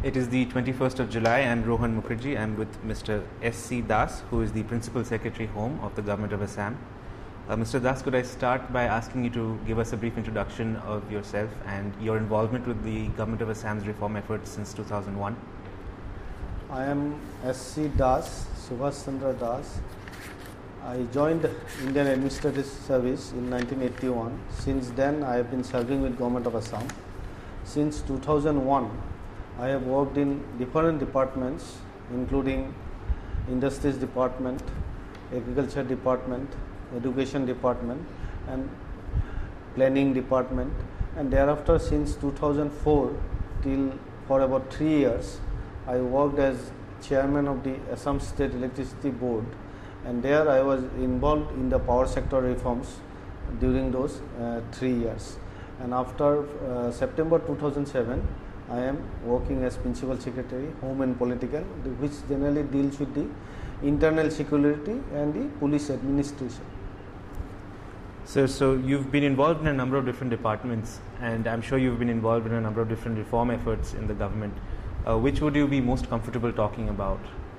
It is the 21st of July. I'm Rohan Mukherjee. I'm with Mr. S.C. Das, who is the Principal Secretary Home of the Government of Assam. Mr. Das, could I start by asking you to give us a brief introduction of yourself and your involvement with the Government of Assam's reform efforts since 2001? I am S.C. Das, Subhash Chandra Das. I joined Indian Administrative Service in 1981. Since then, I have been serving with Government of Assam. Since 2001, I have worked in different departments, including Industries Department, Agriculture Department, Education Department, and Planning Department. And thereafter, since 2004 till for about 3 years, I worked as chairman of the Assam State Electricity Board, and there I was involved in the power sector reforms during those 3 years. And after September 2007, I am working as Principal Secretary, Home and Political, which generally deals with the internal security and the police administration. So you've been involved in a number of different departments, and I'm sure you've been involved in a number of different reform efforts in the government. Which would you be most comfortable talking about?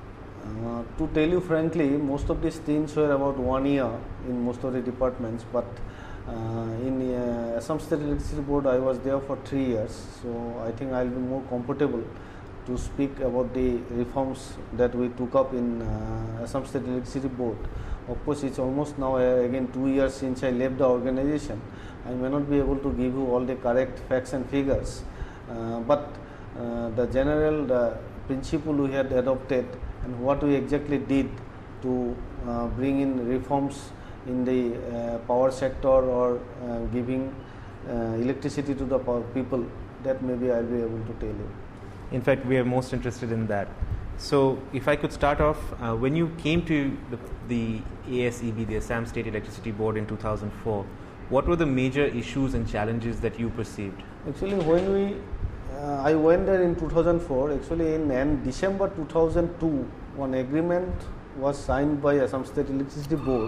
To tell you frankly, most of these things were about 1 year in most of the departments, but in Assam State Electricity Board I was there for 3 years, so I think I'll be more comfortable to speak about the reforms that we took up in Assam State Electricity Board. Of course, it's almost now again 2 years since I left the organization. I may not be able to give you all the correct facts and figures, but the general principle we had adopted and what we exactly did to bring in reforms in the power sector or giving electricity to the people, that maybe I'll be able to tell you. In fact, we are most interested in that. So, if I could start off, when you came to the ASEB, the Assam State Electricity Board in 2004, what were the major issues and challenges that you perceived? Actually, when I went there in 2004, actually in December 2002, one agreement was signed by Assam State Electricity Board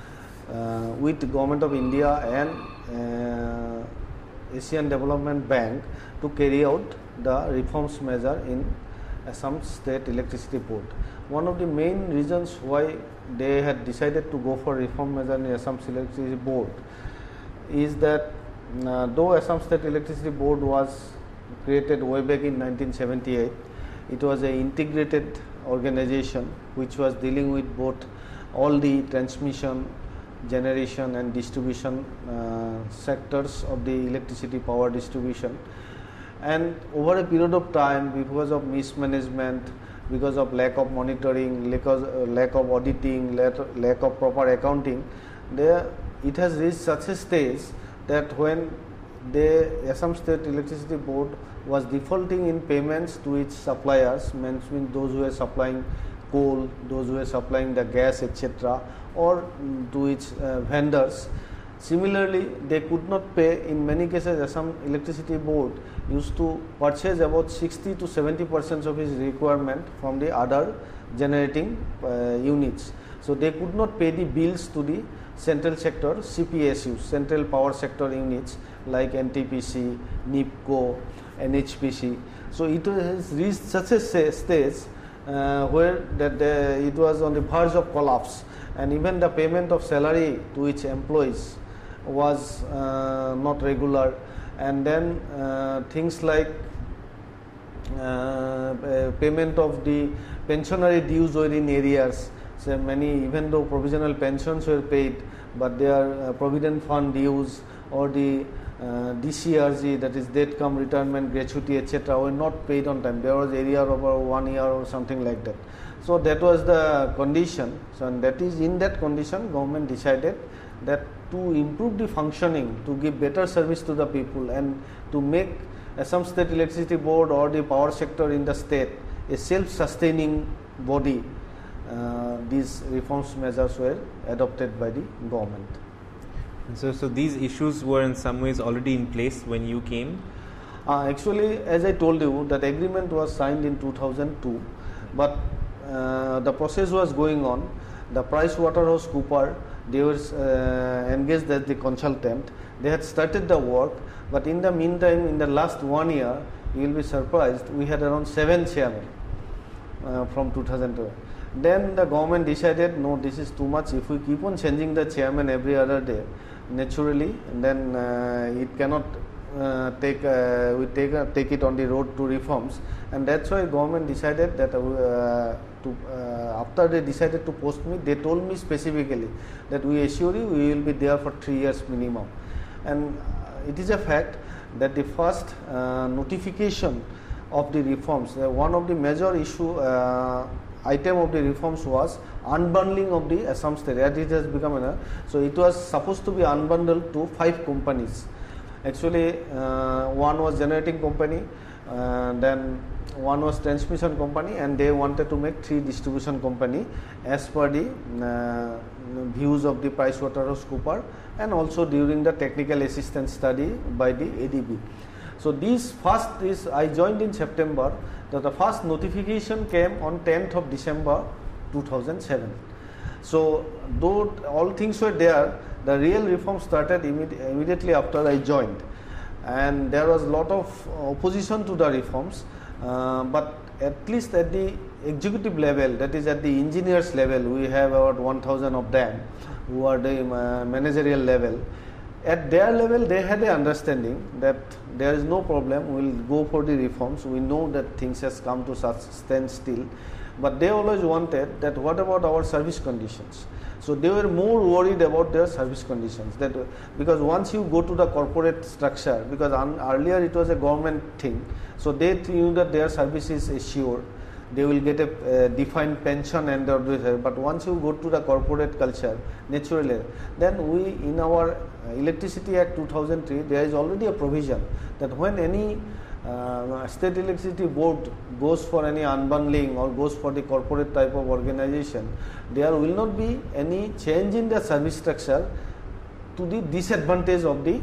with the Government of India and Asian Development Bank to carry out the reforms measure in Assam State Electricity Board. One of the main reasons why they had decided to go for reform measure in Assam State Electricity Board is that though Assam State Electricity Board was created way back in 1978, it was an integrated organization which was dealing with both all the transmission, generation and distribution sectors of the electricity power distribution. And over a period of time, because of mismanagement, because of lack of monitoring, lack of auditing, lack of proper accounting, it has reached such a stage that when the Assam State Electricity Board was defaulting in payments to its suppliers, means those who were supplying coal, those who were supplying the gas, etc., or to its vendors. Similarly, they could not pay. In many cases, Assam Electricity Board used to purchase about 60 to 70% of its requirement from the other generating units. So they could not pay the bills to the central sector CPSUs, Central Power Sector Units like NTPC, NIPCO, NHPC. So it has reached such a stage where it was on the verge of collapse, and even the payment of salary to its employees was not regular. And then things like payment of the pensionary dues were in arrears. So many, even though provisional pensions were paid, but their provident fund dues or the DCRG, that is death cum retirement gratuity, etc., were not paid on time. There was area over 1 year or something like that. So that was the condition. So and that is in that condition, government decided that to improve the functioning, to give better service to the people, and to make Assam State Electricity Board or the power sector in the state a self-sustaining body, these reforms measures were adopted by the government. So these issues were in some ways already in place when you came? Actually, as I told you, that agreement was signed in 2002, but the process was going on. The PricewaterhouseCoopers, they were engaged as the consultant. They had started the work, but in the meantime, in the last 1 year, you will be surprised, we had around 7 chairmen from 2002. Then the government decided, no, this is too much. If we keep on changing the chairman every other day, naturally, then it cannot take it on the road to reforms, and that's why government decided that after they decided to post me, they told me specifically that we assure you we will be there for 3 years minimum. And it is a fact that the first notification of the reforms, one of the major item of the reforms was unbundling of the Assam state. As it has become so it was supposed to be unbundled to 5 companies. Actually, one was generating company, then one was transmission company, and they wanted to make 3 distribution company as per the views of the PricewaterhouseCoopers, and also during the technical assistance study by the ADB. So this first is, I joined in September, that the first notification came on 10th of December 2007. So though all things were there, the real reform started immediately after I joined, and there was a lot of opposition to the reforms, but at least at the executive level, that is at the engineers level, we have about 1000 of them who are the managerial level. At their level, they had an understanding that there is no problem, we will go for the reforms. We know that things has come to such standstill, but they always wanted that what about our service conditions? So they were more worried about their service conditions, that because once you go to the corporate structure, because earlier it was a government thing, so they knew that their service is assured, they will get a defined pension, and but once you go to the corporate culture, naturally, then we in our Electricity Act 2003, there is already a provision that when any state electricity board goes for any unbundling or goes for the corporate type of organization, there will not be any change in the service structure to the disadvantage of the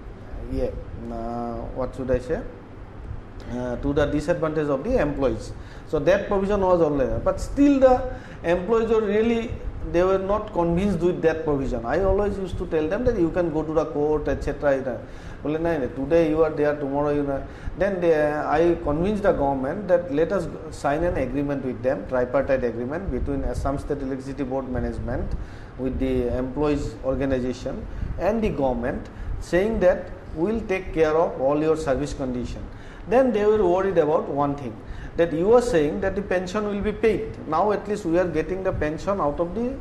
what should I say, to the disadvantage of the employees. So that provision was already there, but still the employees were really, they were not convinced with that provision. I always used to tell them that you can go to the court, etc. Today you are there, tomorrow you are. Then I convinced the government that let us sign an agreement with them, tripartite agreement between Assam State Electricity Board management with the employees organization and the government, saying that we will take care of all your service condition. Then they were worried about one thing, that you are saying that the pension will be paid. Now at least we are getting the pension out of the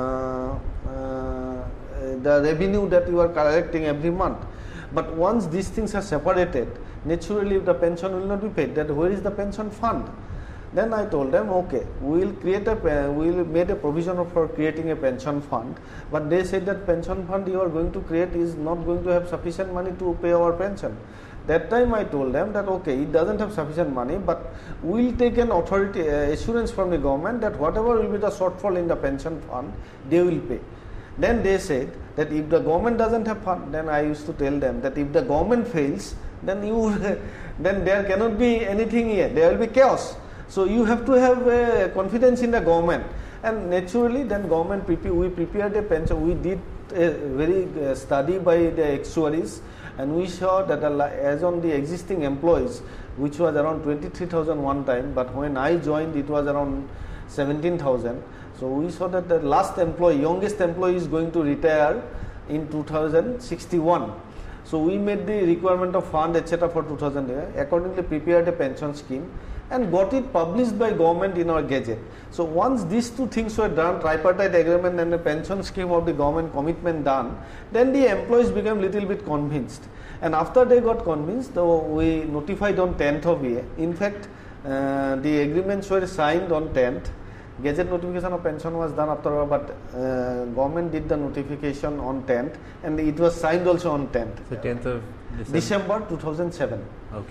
revenue that you are collecting every month. But once these things are separated, naturally the pension will not be paid. That where is the pension fund? Then I told them, okay, we will made a provision for creating a pension fund. But they said that pension fund you are going to create is not going to have sufficient money to pay our pension. That time I told them that okay, it doesn't have sufficient money, but we will take an authority assurance from the government that whatever will be the shortfall in the pension fund, they will pay. Then they said that if the government doesn't have fund, then I used to tell them that if the government fails, then then there cannot be anything here. There will be chaos. So you have to have confidence in the government, and naturally, then government we prepared a pension. We did a very study by the actuaries, and we saw that as on the existing employees, which was around 23,000 one time, but when I joined, it was around 17,000. So we saw that the last employee, youngest employee, is going to retire in 2061. So we made the requirement of fund, etc. for 2000. Accordingly, prepared a pension scheme and got it published by government in our gazette. So once these two things were done, tripartite agreement and the pension scheme of the government commitment done, then the employees became little bit convinced. And after they got convinced, we notified on 10th of May. In fact, the agreements were signed on 10th. Gazette notification of pension was done after, but government did the notification on 10th, and it was signed also on 10th. So 10th of December 2007. Okay.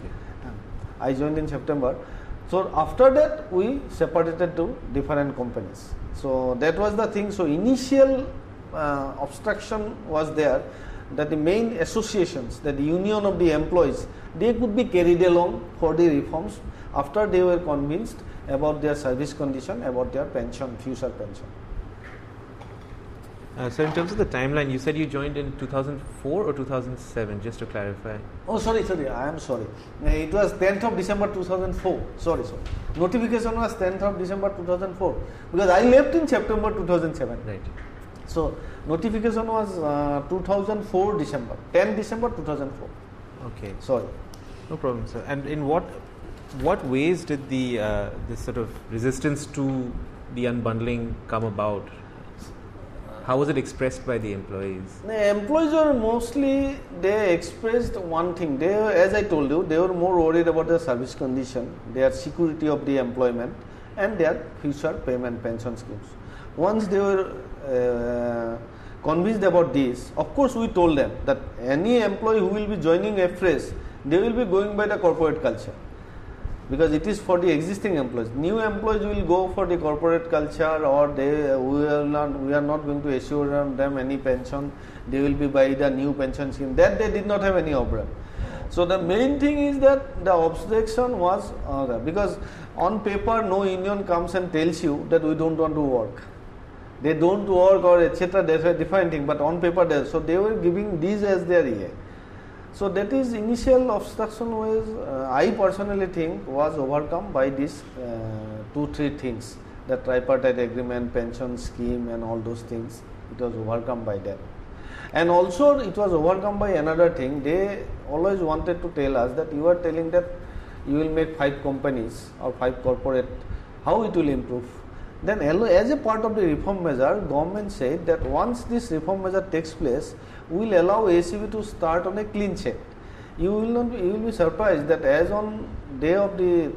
I joined in September. So after that, we separated to different companies. So that was the thing. So initial obstruction was there, that the main associations, that the union of the employees, they could be carried along for the reforms after they were convinced about their service condition, about their pension, future pension. So in terms of the timeline, you said you joined in 2004 or 2007, just to clarify. Oh, sorry, I am sorry. It was 10th of December 2004. Sorry. Notification was 10th of December 2004 because I left in September 2007. Right. So notification was 2004 December, 10 December 2004. Okay. Sorry. No problem, sir. And in what ways did the this sort of resistance to the unbundling come about? How was it expressed by the employees? The employees were mostly, they expressed one thing. They, as I told you, they were more worried about their service condition, their security of the employment, and their future payment pension schemes. Once they were convinced about this, of course we told them that any employee who will be joining afresh, they will be going by the corporate culture. Because it is for the existing employees. New employees will go for the corporate culture, or we are not going to assure them any pension. They will be by the new pension scheme. That they did not have any problem. So the main thing is that the objection was because on paper no union comes and tells you that we don't want to work. They don't work or etc. That's a different thing. But on paper so they were giving these as their EA. So that is initial obstruction was I personally think was overcome by these 2-3 things, the tripartite agreement, pension scheme and all those things. It was overcome by them. And also it was overcome by another thing. They always wanted to tell us that you are telling that you will make 5 companies or 5 corporate, how it will improve. Then as a part of the reform measure, government said that once this reform measure takes place, we will allow ACB to start on a clean check. You will be surprised that as on day of the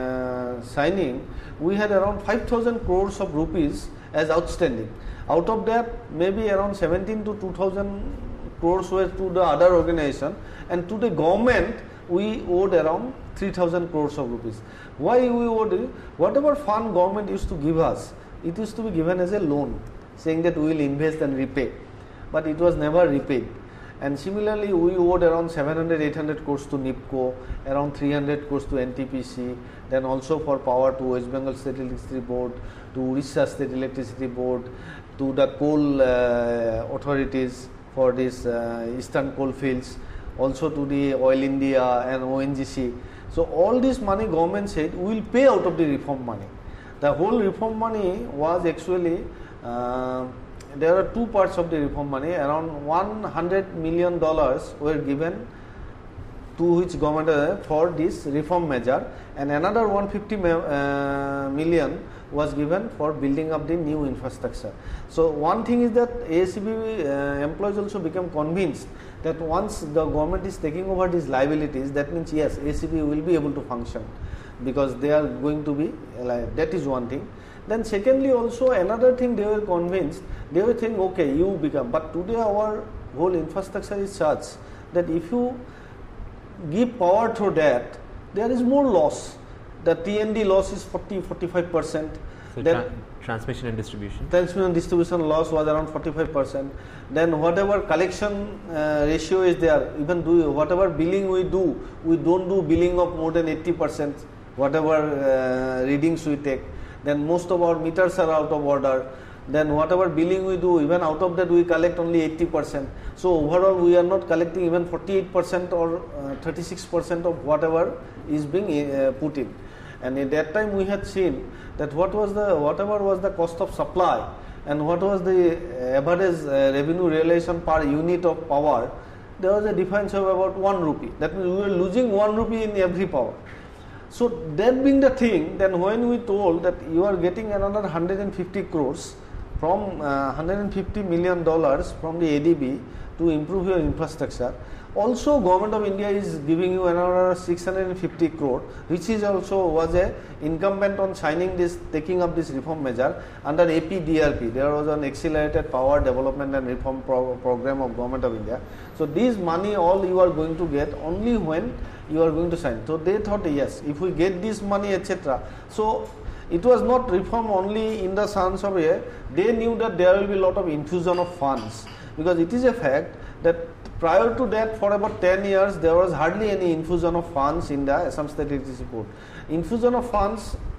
signing, we had around 5,000 crores of rupees as outstanding. Out of that, maybe around 17 to 2,000 crores were to the other organization, and to the government we owed around 3,000 crores of rupees. Why we owed it? Whatever fund government used to give us, it used to be given as a loan, saying that we will invest and repay, but it was never repaid. And similarly, we owed around 700-800 crores to NIPCO, around 300 crores to NTPC, then also for power to West Bengal State Electricity Board, to Orissa State Electricity Board, to the coal authorities for this eastern coal fields, also to the Oil India and ONGC. So all this money government said we will pay out of the reform money. The whole reform money was actually there are 2 parts of the reform money. Around $100 million were given to which government for this reform measure, and another 150 million was given for building up the new infrastructure. So one thing is that ASCB employees also become convinced that once the government is taking over these liabilities, that means yes, ASCB will be able to function because they are going to be alive. That is one thing. Then secondly also another thing, they were convinced, they were thinking okay, you become, but today our whole infrastructure is such that if you give power through that, there is more loss. The T&D loss is 40-45%. So transmission and distribution? Transmission and distribution loss was around 45%. Then whatever collection ratio is there, even whatever billing we do, we don't do billing of more than 80%, whatever readings we take. Then most of our meters are out of order. Then whatever billing we do, even out of that we collect only 80%. So overall we are not collecting even 48% or 36% of whatever is being put in. And at that time we had seen that whatever was the cost of supply and what was the average revenue realization per unit of power, there was a difference of about 1 rupee. That means we were losing 1 rupee in every power. So that being the thing, then when we told that you are getting another 150 crores from $150 million from the ADB to improve your infrastructure. Also Government of India is giving you another 650 crore, which is also was a incumbent on signing this, taking up this reform measure under APDRP. There was an accelerated power development and reform program of Government of India. So this money all you are going to get only when you are going to sign. So they thought yes, if we get this money etc. So it was not reform only in the sense of they knew that there will be a lot of infusion of funds, because it is a fact that prior to that for about 10 years there was hardly any infusion of funds in the Assam State Electricity Board. Infusion of funds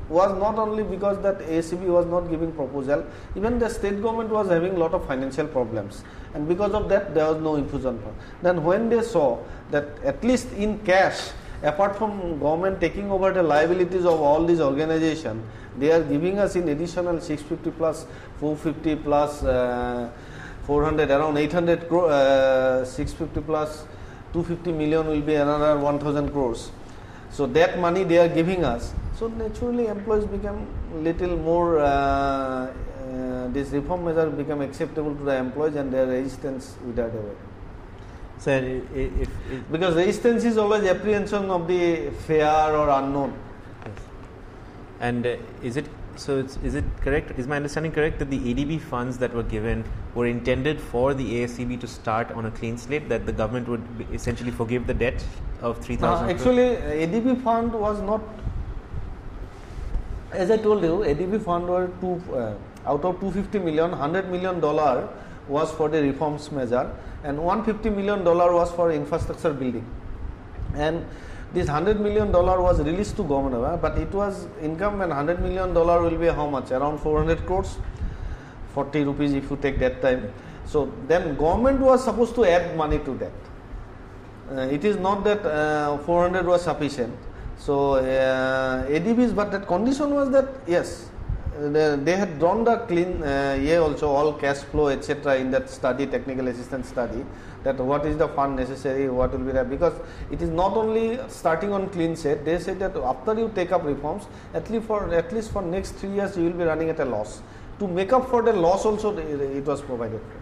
was not only because that ASEB was not giving proposal, even the state government was having lot of financial problems, and because of that there was no infusion fund. Then when they saw that at least in cash, apart from government taking over the liabilities of all these organizations, they are giving us in additional 650 plus 450 plus 400, around 800 crore, 650 plus 250 million will be another 1000 crores. So that money they are giving us. So naturally employees become little more, this reform measure become acceptable to the employees, and their resistance without away. Sir, because resistance is always apprehension of the fair or unknown. Yes. And is it correct? Is my understanding correct that the ADB funds that were given were intended for the ASEB to start on a clean slate, that the government would essentially forgive the debt of 3,000? Actually, ADB fund was not. As I told you, ADB fund were out of 250 million, $100 million was for the reforms measure, and $150 million was for infrastructure building. And this $100 million was released to government, but it was income, and $100 million will be how much? Around 400 crores, 40 rupees if you take that time. So then government was supposed to add money to that. It is not that 400 was sufficient. So ADBs, but that condition was that yes, they had drawn the clean also all cash flow etc. in that study, technical assistance study, that what is the fund necessary, what will be there, because it is not only starting on clean slate. They said that after you take up reforms, at least for next 3 years you will be running at a loss. To make up for the loss also it was provided for.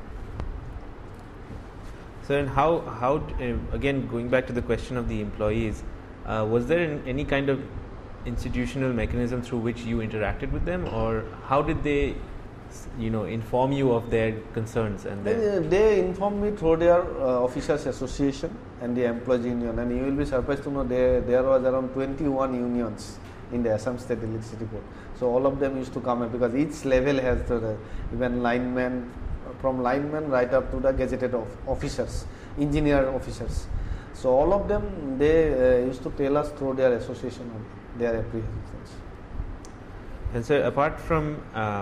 So, and how again going back to the question of the employees, was there any kind of institutional mechanism through which you interacted with them, or how did they, inform you of their concerns? And they informed me through their officers association and the employees union, and you will be surprised to know there was around 21 unions in the Assam State Electricity Board. So all of them used to come in, because each level has even linemen, from linemen right up to the gazetted officers, engineer officers. So all of them, they used to tell us through their association of their apprehensions. And so apart from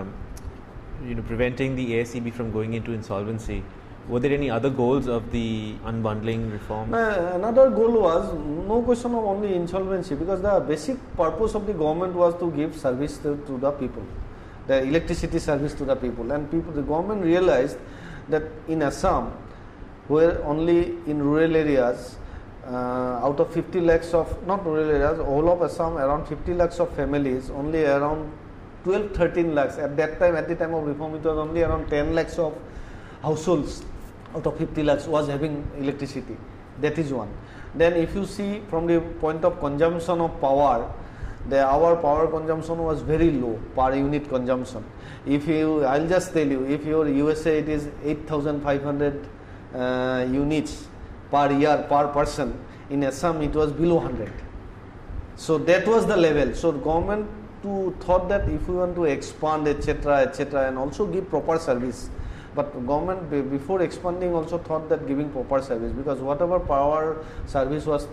preventing the ASEB from going into insolvency, were there any other goals of the unbundling reform? Another goal was no question of only insolvency, because the basic purpose of the government was to give service to the people, the electricity service to the people. And the government realized that in Assam, where only in rural areas, out of 50 lakhs of, not rural areas, all of Assam, around 50 lakhs of families, only around 12-13 lakhs. At that time, at the time of reform, it was only around 10 lakhs of households out of 50 lakhs was having electricity. That is one. Then if you see from the point of consumption of power, our power consumption was very low per unit consumption. I'll just tell you, if your USA it is 8,500 units per year per person, in Assam it was below 100. So that was the level. So government thought that if we want to expand etc., and also give proper service, but government before expanding also thought that giving proper service, because whatever power service was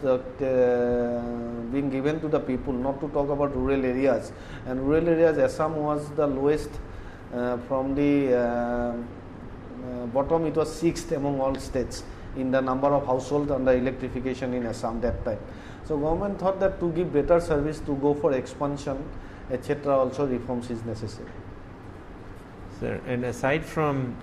being given to the people, not to talk about rural areas, and rural areas Assam was the lowest from the bottom, it was 6th among all states in the number of households under electrification in Assam that time. So government thought that to give better service, to go for expansion etc., also reforms is necessary. Sir, and aside from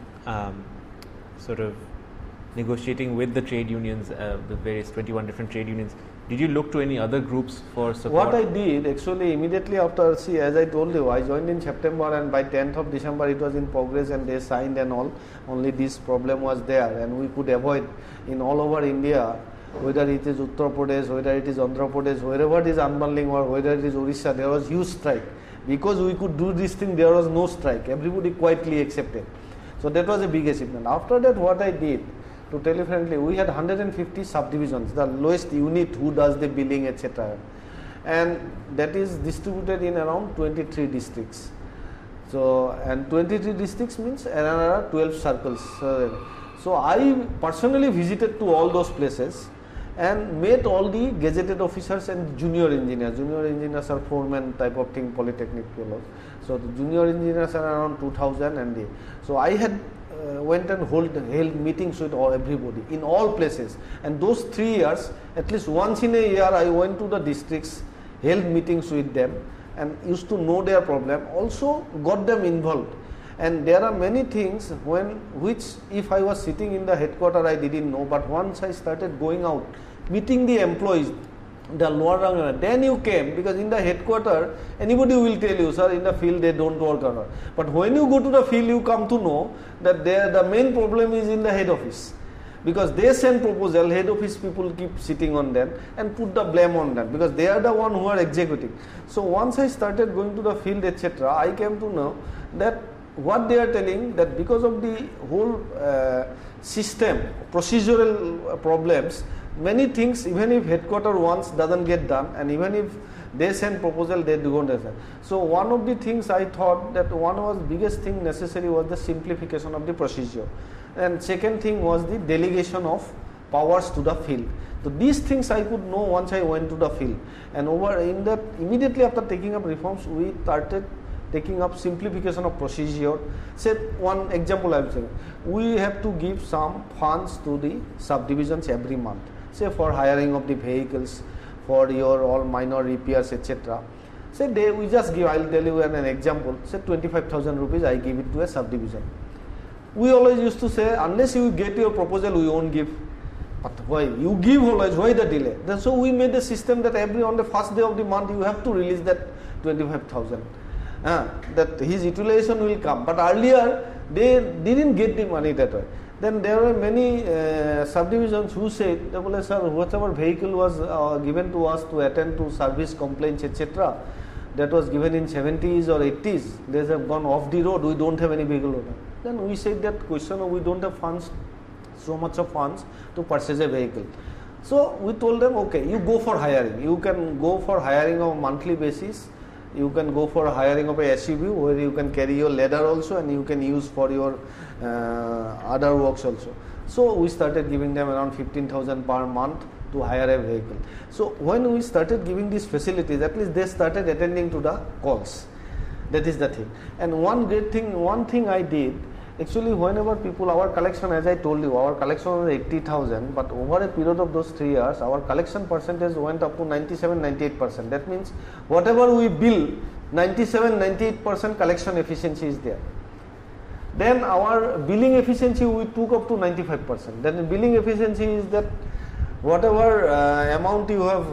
sort of negotiating with the trade unions, the various 21 different trade unions, did you look to any other groups for support? What I did actually immediately after, as I told you, I joined in September, and by 10th of December it was in progress and they signed and all. Only this problem was there, and we could avoid in all over India, whether it is Uttar Pradesh, whether it is Andhra Pradesh, wherever it is unbundling, or whether it is Orissa, there was huge strike. Because we could do this thing, there was no strike. Everybody quietly accepted. So that was a big achievement. After that, what I did, to tell you frankly, we had 150 subdivisions, the lowest unit who does the billing etc. And that is distributed in around 23 districts. So, and 23 districts means around 12 circles. So I personally visited to all those places, and met all the gazetted officers and junior engineers. Junior engineers are foreman type of thing, polytechnic fellows. So the junior engineers are around 2000, and so I had went and held meetings with everybody in all places. And those 3 years, at least once in a year, I went to the districts, held meetings with them, and used to know their problem. Also got them involved. And there are many things which if I was sitting in the headquarters I didn't know, but once I started going out, meeting the employees, the lower rung, then you came, because in the headquarters anybody will tell you, sir, in the field they don't work hard. But when you go to the field, you come to know that the main problem is in the head office, because they send proposal, head office people keep sitting on them and put the blame on them, because they are the one who are executing. So once I started going to the field, etc., I came to know that what they are telling, that because of the whole system, procedural problems, many things, even if headquarters once doesn't get done, and even if they send proposal, they don't answer. So one of the things I thought that one was biggest thing necessary was the simplification of the procedure, and second thing was the delegation of powers to the field. So these things I could know once I went to the field, and immediately after taking up reforms, we started taking up simplification of procedure. Say one example I am saying, we have to give some funds to the subdivisions every month, say for hiring of the vehicles, for your all minor repairs, etc. Say we just give, I will tell you an example, say 25,000 rupees I give it to a subdivision. We always used to say, unless you get your proposal, we won't give. But why? You give always, why the delay? So we made a system that on the first day of the month you have to release that 25,000. That his utilization will come, but earlier they didn't get the money that way. Then there were many subdivisions who said, sir, whatever vehicle was given to us to attend to service complaints, etc., that was given in 70s or 80s, they have gone off the road, we don't have any vehicle. Then we said that question of we don't have funds, so much of funds to purchase a vehicle. So we told them, okay, you go for hiring. You can go for hiring on a monthly basis. You can go for hiring of a SUV where you can carry your ladder also, and you can use for your other works also. So we started giving them around 15,000 per month to hire a vehicle. So when we started giving these facilities, at least they started attending to the calls. That is the thing. And one thing I did, actually whenever people, our collection, as I told you, our collection was 80,000, but over a period of those 3 years, our collection percentage went up to 97-98%. That means whatever we bill, 97-98% collection efficiency is there. Then our billing efficiency we took up to 95%. Then billing efficiency is that whatever amount you have,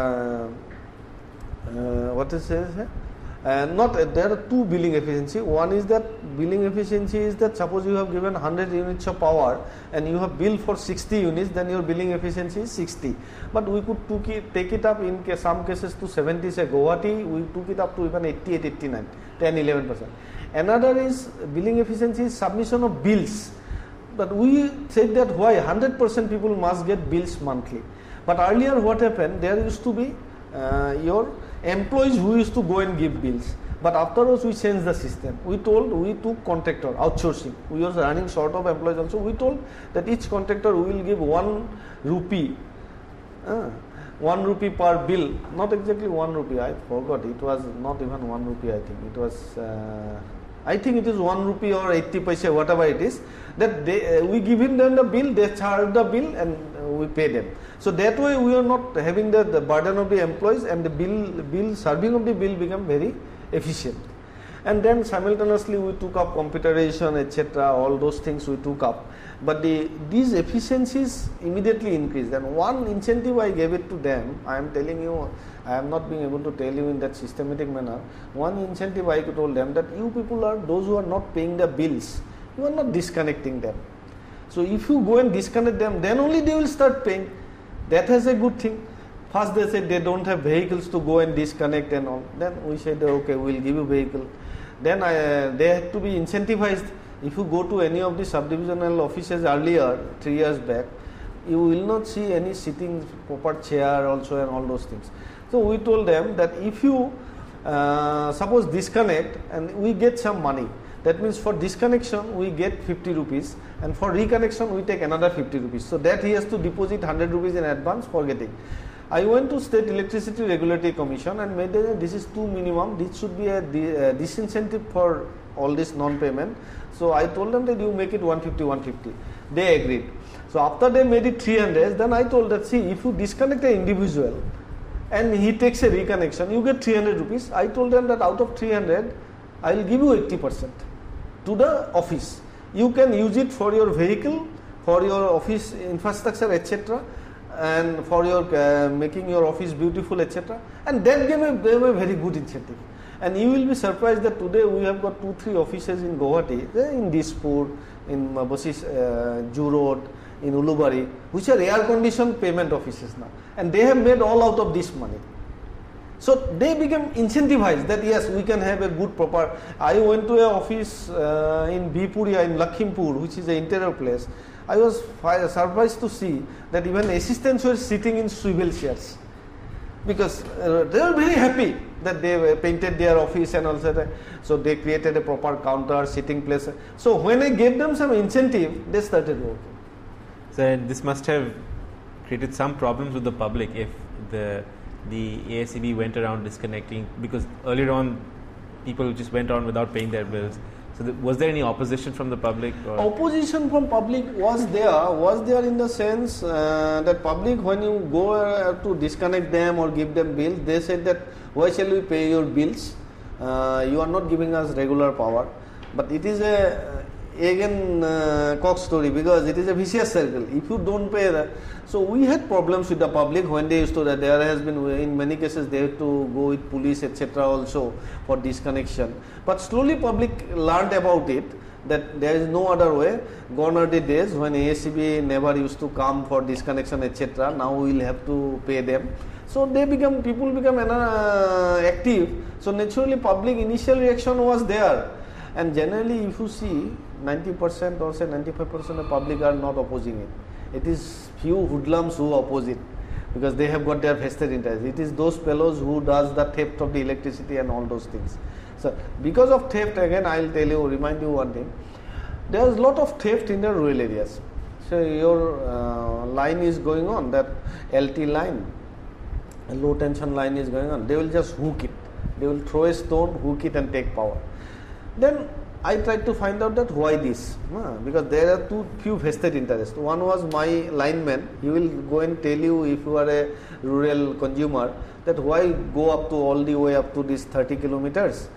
there are two billing efficiency. One is that billing efficiency is that suppose you have given 100 units of power and you have billed for 60 units, then your billing efficiency is 60. But we could take it up in some cases to 70. Say Guwahati, we took it up to even 88, 89, 10-11%. Another is billing efficiency is submission of bills. But we said that why 100% people must get bills monthly. But earlier what happened, there used to be your employees who used to go and give bills, but afterwards we changed the system. We took contractor outsourcing. We was running short of employees also. We told that each contractor will give 1 rupee, 1 rupee per bill. Not exactly 1 rupee. I forgot. It was not even 1 rupee. I think it was. I think it is 1 rupee or 80 paise, whatever it is. That we give them the bill, they charge the bill, and we pay them. So that way we are not having the burden of the employees, and the serving of the bill become very efficient. And then simultaneously we took up computerization, etc. All those things we took up. But these efficiencies immediately increased. And one incentive I gave it to them, I am telling you, I am not being able to tell you in that systematic manner. One incentive I told them that you people are those who are not paying the bills. You are not disconnecting them. So if you go and disconnect them, then only they will start paying. That is a good thing. First they said they don't have vehicles to go and disconnect and all. Then we said, okay, we will give you vehicle. Then they had to be incentivized. If you go to any of the subdivisional offices earlier, 3 years back, you will not see any sitting proper chair also and all those things. So we told them that if you suppose disconnect and we get some money, That means for disconnection we get 50 rupees and for reconnection we take another 50 rupees. So that he has to deposit 100 rupees in advance for getting. I went to State Electricity Regulatory Commission and made this is too minimum, this should be a disincentive for all this non-payment. So I told them that you make it 150, 150. They agreed. So after they made it 300, then I told that, see, if you disconnect an individual and he takes a reconnection, you get 300 rupees. I told them that out of 300, I will give you 80% to the office. You can use it for your vehicle, for your office infrastructure, etc., and for your making your office beautiful, etc. And that gave a very good incentive. And you will be surprised that today we have got 2-3 offices in Guwahati, in Dispur, in Basis, Ju Road, in Ulubari, which are air-conditioned payment offices now. And they have made all out of this money. So they became incentivized that yes, we can have a good proper. I went to an office in Bipuria in Lakhimpur, which is an interior place. I was surprised to see that even assistants were sitting in swivel chairs, because they were very happy that they painted their office and also that. So they created a proper counter, sitting place. So when I gave them some incentive, they started working. So this must have created some problems with the public if the ASEB went around disconnecting, because earlier on people just went on without paying their bills. So was there any opposition from the public? Or? Opposition from public was there in the sense that public, when you go to disconnect them or give them bills, they said that why shall we pay your bills? You are not giving us regular power. But it is again cock story, because it is a vicious circle. If you don't pay that, so we had problems with the public when they used to that. There has been, in many cases, they had to go with police, etc. also for disconnection. But slowly public learned about it, that there is no other way. Gone are the days when ASEB never used to come for disconnection, etc. Now we will have to pay them. So people become active. So naturally public initial reaction was there. And generally if you see, 90% or say 95% of public are not opposing it. It is few hoodlums who oppose it, because they have got their vested interest. It is those fellows who does the theft of the electricity and all those things. So because of theft, again I will remind you one thing. There is a lot of theft in the rural areas. So your line is going on, that LT line, a low tension line is going on. They will just hook it. They will throw a stone, hook it and take power. Then I tried to find out that why this, because there are few vested interests. One was my lineman. He will go and tell you, if you are a rural consumer, that why go up to all the way up to this 30 kilometers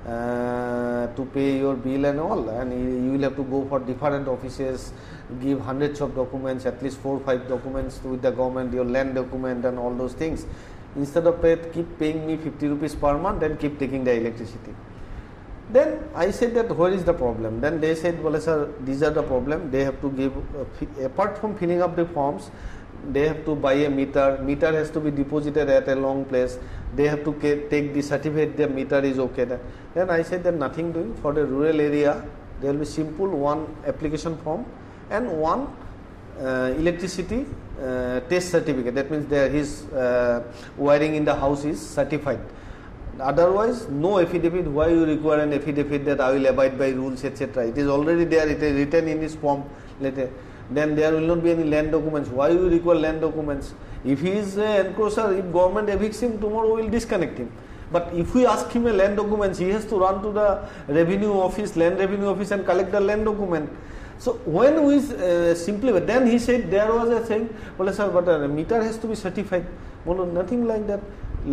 to pay your bill and all, and you will have to go for different offices, give hundreds of documents, at least 4 or 5 documents with the government, your land document and all those things. Instead of keep paying me 50 rupees per month and keep taking the electricity. Then I said that where is the problem? Then they said, well sir, these are the problem. They have to give, apart from filling up the forms, they have to buy a meter. Meter has to be deposited at a long place. They have to take the certificate the meter is okay. Then I said that nothing doing. For the rural area, there will be simple one application form and one electricity test certificate. That means his wiring in the house is certified. Otherwise, no affidavit. Why you require an affidavit that I will abide by rules, etc. It is already there. It is written in his form letter. Then there will not be any land documents. Why you require land documents? If he is an encroacher, if government evicts him, tomorrow we will disconnect him. But if we ask him a land documents, he has to run to the revenue office, land revenue office, and collect the land document. So when we simply, then he said there was a thing. Well, sir, but a meter has to be certified. Well, nothing like that.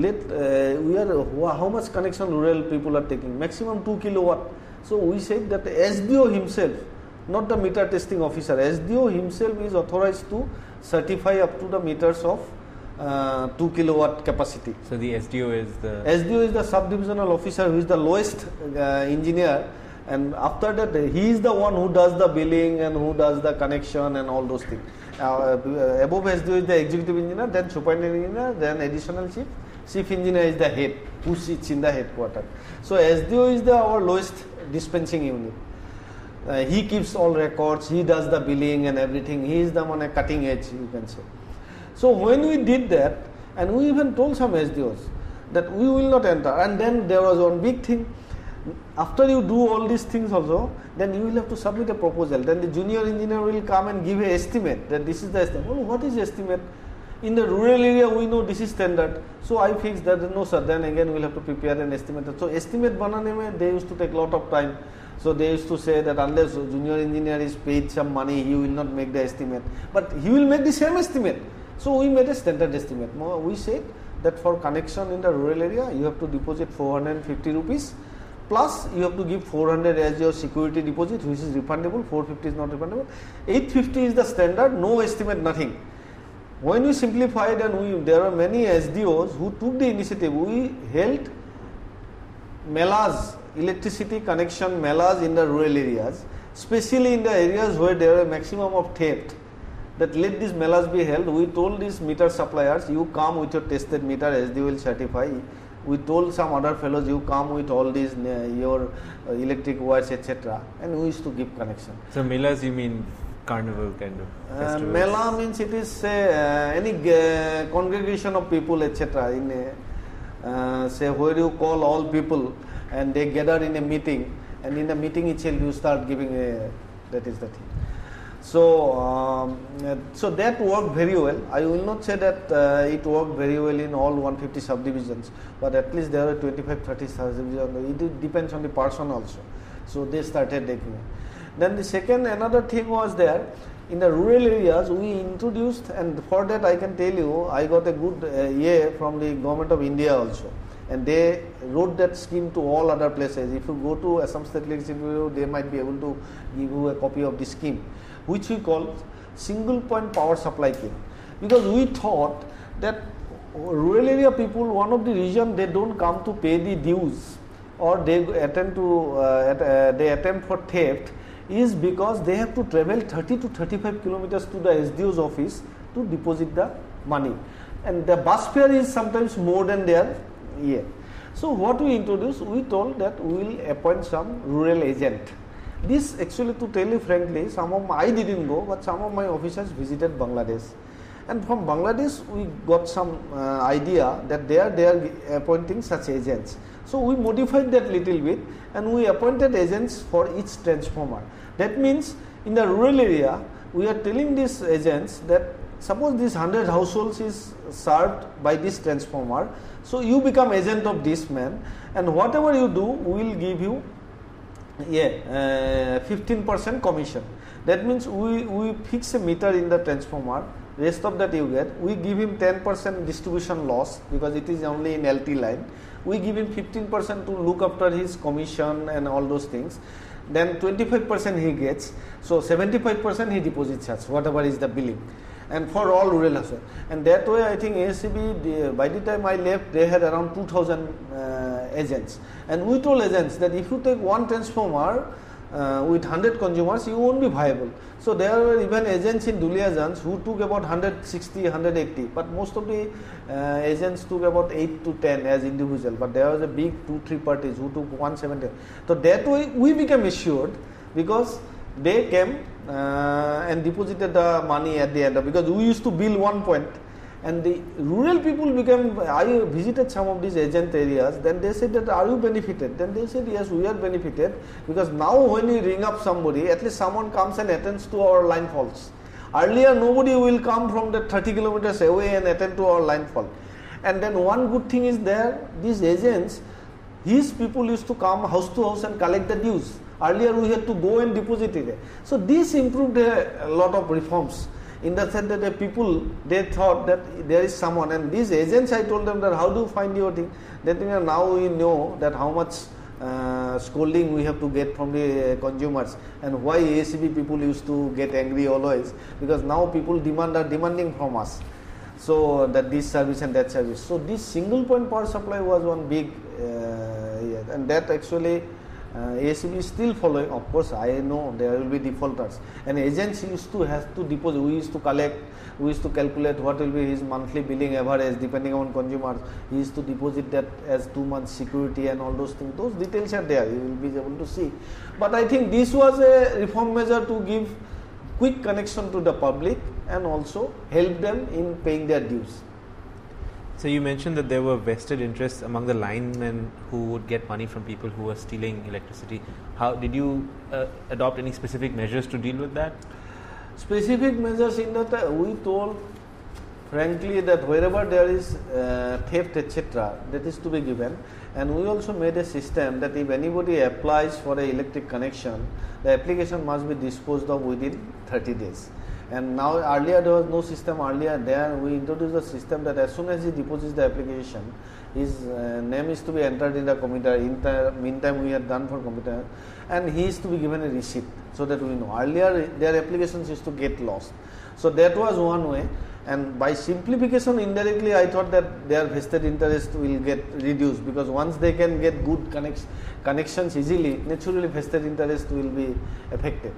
How much connection rural people are taking? Maximum 2 kilowatt. So we said that the SDO himself, not the meter testing officer, SDO himself is authorized to certify up to the meters of 2 kilowatt capacity. So the SDO is the sub-divisional officer, who is the lowest engineer, and after that he is the one who does the billing and who does the connection and all those things. Above SDO is the executive engineer, then superintendent engineer, then additional chief engineer is the head, who sits in the headquarters. So SDO is our lowest dispensing unit. He keeps all records, he does the billing and everything. He is the one at cutting edge, you can say. So when we did that, and we even told some SDOs that we will not enter, and then there was one big thing. After you do all these things also, then you will have to submit a proposal. Then the junior engineer will come and give an estimate that this is the estimate. Well, what is estimate? In the rural area, we know this is standard. So I fixed that, no sir, then again we will have to prepare an estimate. So estimate banane mein, they used to take a lot of time. So they used to say that unless junior engineer is paid some money, he will not make the estimate. But he will make the same estimate. So we made a standard estimate. We said that for connection in the rural area, you have to deposit 450 rupees. Plus you have to give 400 as your security deposit, which is refundable. 450 is not refundable. 850 is the standard, no estimate, nothing. When we simplified and there are many SDOs who took the initiative, we held melas, electricity connection melas in the rural areas, especially in the areas where there are maximum of theft. That let these melas be held. We told these meter suppliers, you come with your tested meter, SDO will certify. We told some other fellows, you come with all these your electric wires, etc. And we used to give connection. So melas, you mean carnival kind of festivals? Mela means it is any congregation of people, etc. In say where you call all people and they gather in a meeting, and in the meeting itself you start giving that is the thing. So so that worked very well. I will not say that it worked very well in all 150 subdivisions, but at least there are 25-30 subdivisions. It depends on the person also. So they started taking it. Then the second, another thing was there, in the rural areas we introduced, and for that I can tell you, I got a good year from the government of India also. And they wrote that scheme to all other places. If you go to Assam State Electricity Bureau, they might be able to give you a copy of the scheme, which we call single point power supply scheme. Because we thought that rural area people, one of the reasons they don't come to pay the dues or they attempt for theft is because they have to travel 30 to 35 kilometers to the SDO's office to deposit the money. And the bus fare is sometimes more than their year. So what we introduced, we told that we will appoint some rural agent. This actually, to tell you frankly, I didn't go, but some of my officers visited Bangladesh. And from Bangladesh, we got some idea that they are appointing such agents. So we modified that little bit and we appointed agents for each transformer. That means in the rural area, we are telling these agents that suppose this 100 households is served by this transformer, so you become agent of this man, and whatever you do, we will give you 15% commission. That means we fix a meter in the transformer, rest of that you get. We give him 10% distribution loss because it is only in LT line. We give him 15% to look after his commission and all those things. Then 25% he gets. So 75% he deposits us, whatever is the billing. And for all rural households. And that way I think ASCB, by the time I left, they had around 2,000 agents. And we told agents that if you take one transformer with 100 consumers, you won't be viable. So there were even agents in Duliajan's who took about 160, 180, but most of the agents took about 8 to 10 as individual. But there was a big 2-3 parties who took 170. So that way we became assured because they came and deposited the money at the end, because we used to bill 1 point. And the rural people became, I visited some of these agent areas, then they said that, are you benefited? Then they said, yes, we are benefited, because now when we ring up somebody, at least someone comes and attends to our line faults. Earlier, nobody will come from the 30 kilometers away and attend to our line fault. And then one good thing is there, these agents, his people used to come house to house and collect the dues. Earlier, we had to go and deposit it. So this improved a lot of reforms. In the sense that the people, they thought that there is someone, and these agents, I told them that how do you find your thing? They think that now we know that how much scolding we have to get from the consumers, and why ASCB people used to get angry always, because now people are demanding from us. So that this service and that service. So this single point power supply was one big, and that actually ASCB is still following. Of course, I know there will be defaulters, and agents used to have to deposit. We used to collect, we used to calculate what will be his monthly billing average depending on consumers. He used to deposit that as 2 months security and all those things. Those details are there, you will be able to see. But I think this was a reform measure to give quick connection to the public and also help them in paying their dues. So you mentioned that there were vested interests among the linemen who would get money from people who were stealing electricity. How did you adopt any specific measures to deal with that? Specific measures in that we told frankly that wherever there is theft etc., that is to be given, and we also made a system that if anybody applies for an electric connection, the application must be disposed of within 30 days. And now earlier there was no system. Earlier there we introduced a system that as soon as he deposits the application, his name is to be entered in the computer. In the meantime we had done for computer, and he is to be given a receipt so that we know. Earlier their applications used to get lost. So that was one way, and by simplification indirectly I thought that their vested interest will get reduced, because once they can get good connections easily, naturally vested interest will be affected.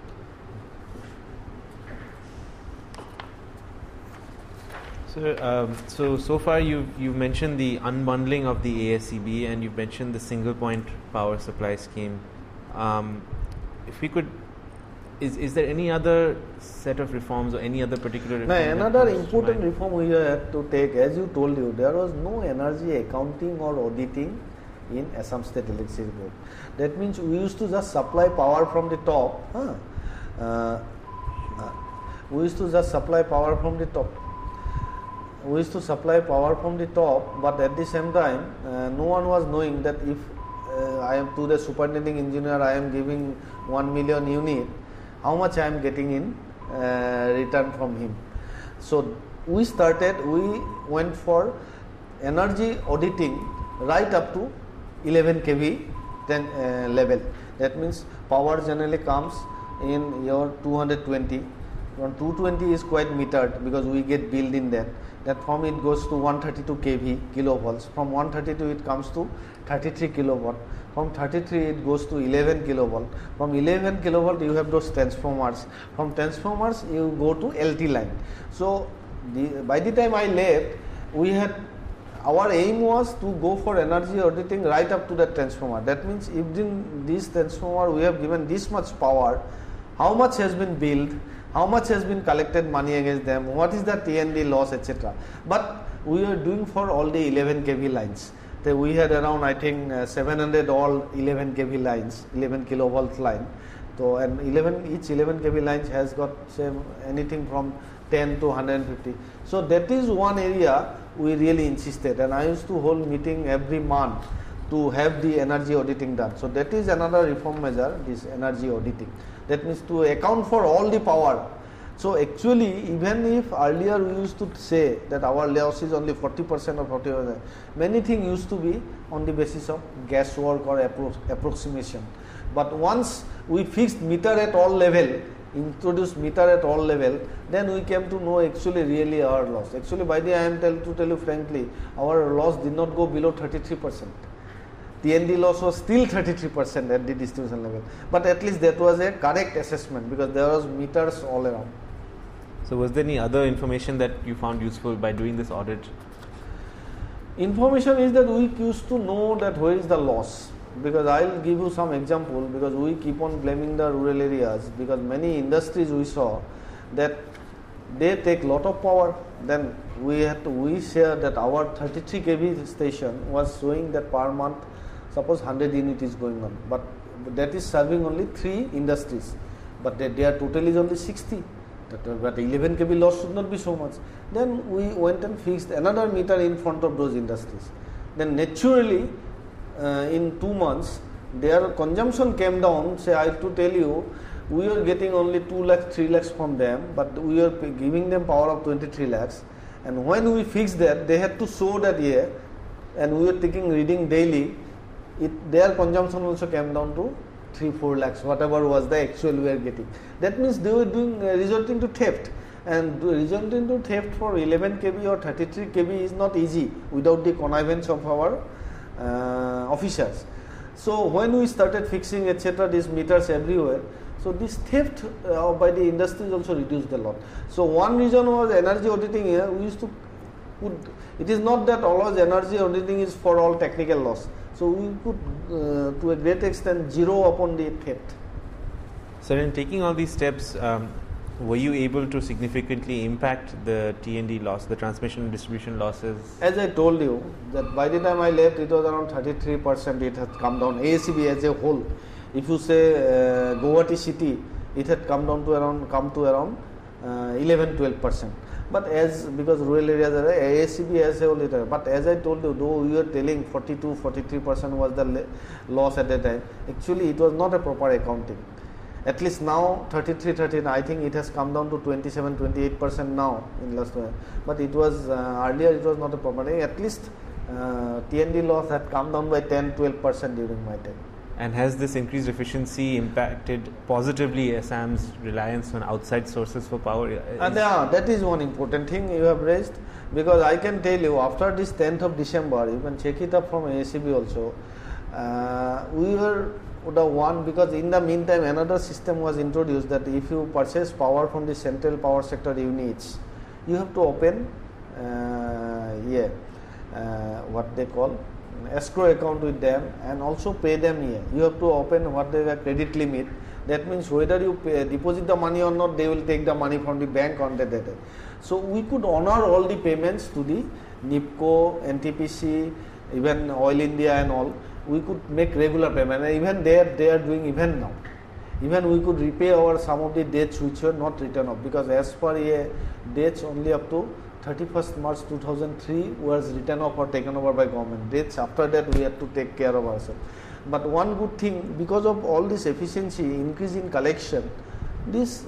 So far you've mentioned the unbundling of the ASCB, and you've mentioned the single point power supply scheme. If we could, is there any other set of reforms or any other particular reform? No, another important reform we had to take, as you told you, there was no energy accounting or auditing in Assam State Electricity Board. That means we used to just supply power from the top. We used to just supply power from the top. We used to supply power from the top, but at the same time, no one was knowing that if I am to the superintending engineer, I am giving 1 million unit, how much I am getting in return from him. So we went for energy auditing right up to 11 kV level. That means power generally comes in your 220. 220 is quite metered because we get billed in that. That from it goes to 132 kV kilovolts. From 132 it comes to 33 kilowatt. From 33 it goes to 11 kilovolt. From 11 kilovolt you have those transformers. From transformers you go to LT line. So by the time I left, our aim was to go for energy auditing right up to the transformer. That means if in this transformer we have given this much power, how much has been billed, how much has been collected money against them, what is the T&D loss, etc. But we are doing for all the 11 kV lines. So we had around, I think, 700 all 11 kV lines, 11 kilovolt line. So and each 11 kV lines has got say anything from 10 to 150. So that is one area we really insisted, and I used to hold meeting every month to have the energy auditing done. So that is another reform measure, this energy auditing. That means to account for all the power. So actually, even if earlier we used to say that our loss is only 40% or 40%, many things used to be on the basis of guesswork or approximation. But once we fixed meter at all level, introduced meter at all level, then we came to know actually really our loss. Actually, by the I am to tell you frankly, our loss did not go below 33%. T&D loss was still 33% at the distribution level, but at least that was a correct assessment because there was meters all around. So was there any other information that you found useful by doing this audit? Information is that we used to know that where is the loss, because I will give you some example, because we keep on blaming the rural areas, because many industries we saw that they take lot of power. Then we share that our 33 kV station was showing that per month suppose 100 unit is going on, but that is serving only 3 industries, but their total is only 60. But 11 kV loss should not be so much. Then we went and fixed another meter in front of those industries. Then naturally, in 2 months, their consumption came down. Say, I have to tell you, we are getting only 2 lakhs, 3 lakhs from them, but we are giving them power of 23 lakhs. And when we fixed that, they had to show that year, and we were taking reading daily. Their consumption also came down to 3-4 lakhs, whatever was the actual we are getting. That means they were resorting to theft, and resorting to theft for 11 kV or 33 kV is not easy without the connivance of our officers. So when we started fixing etc. these meters everywhere, so this theft by the industries also reduced a lot. So one reason was energy auditing here. We used to put, it is not that always energy auditing is for all technical loss. So we put to a great extent zero upon the theft. So in taking all these steps, were you able to significantly impact the T&D loss, the transmission and distribution losses? As I told you, that by the time I left, it was around 33%. It had come down. AACB as a whole, if you say Guwahati city, it had come to around 11-12%. But because rural areas are AACB as a whole, but as I told you, though we were telling 42-43% was the loss at that time, actually it was not a proper accounting. At least now 33-39, I think it has come down to 27-28% now in last year. But it was earlier it was not a proper. At least T&D loss had come down by 10-12% during my time. And has this increased efficiency impacted positively Assam's reliance on outside sources for power? And that is one important thing you have raised, because I can tell you after this 10th of December, you can check it up from AACB also, we were the one, because in the meantime another system was introduced that if you purchase power from the central power sector units, you have to open what they call escrow account with them and also pay them here. You have to open what they call credit limit. That means whether you deposit the money or not, they will take the money from the bank on that day. So we could honor all the payments to the NIPCO, NTPC, even Oil India and all. We could make regular payment, and even they are doing even now. Even we could repay some of the debts which were not written off, because as per debts only up to 31st March 2003 was written off or taken over by government. Debts after that we had to take care of ourselves. But one good thing, because of all this efficiency, increase in collection, this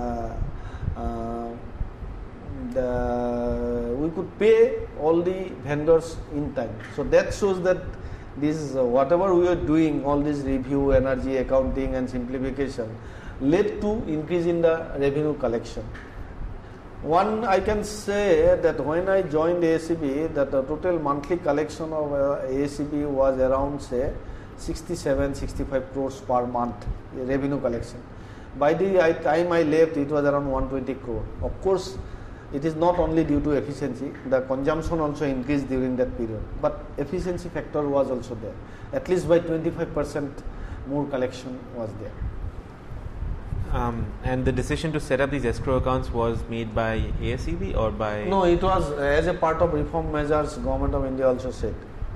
we could pay all the vendors in time. So that shows that this whatever we are doing, all this review, energy, accounting and simplification led to increase in the revenue collection. One, I can say that when I joined AACB, that the total monthly collection of AACB was around say 67-65 crores per month revenue collection. By the time I left, it was around 120 crore. Of course, it is not only due to efficiency, the consumption also increased during that period, but efficiency factor was also there. At least by 25% more collection was there. And the decision to set up these escrow accounts was made by AACB or by? No, it was as a part of reform measures Government of India also said.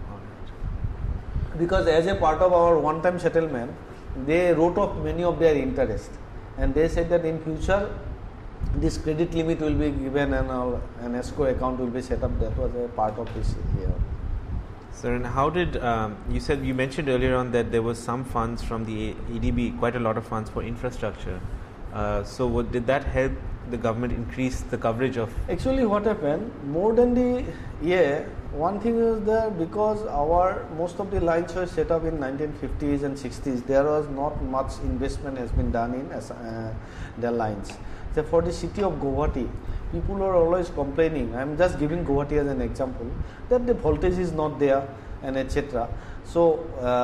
Because as a part of our one-time settlement, they wrote off many of their interest, and they said that in future this credit limit will be given and an escrow account will be set up. That was a part of this here. Sir, and how did you mentioned earlier on that there was some funds from the EDB, quite a lot of funds for infrastructure. So did that help the government increase the coverage of? Actually, what happened more than one thing is that because most of the lines were set up in 1950s and 60s, there was not much investment has been done in their lines. So for the city of Guwahati, people are always complaining. I am just giving Guwahati as an example, that the voltage is not there and etc. So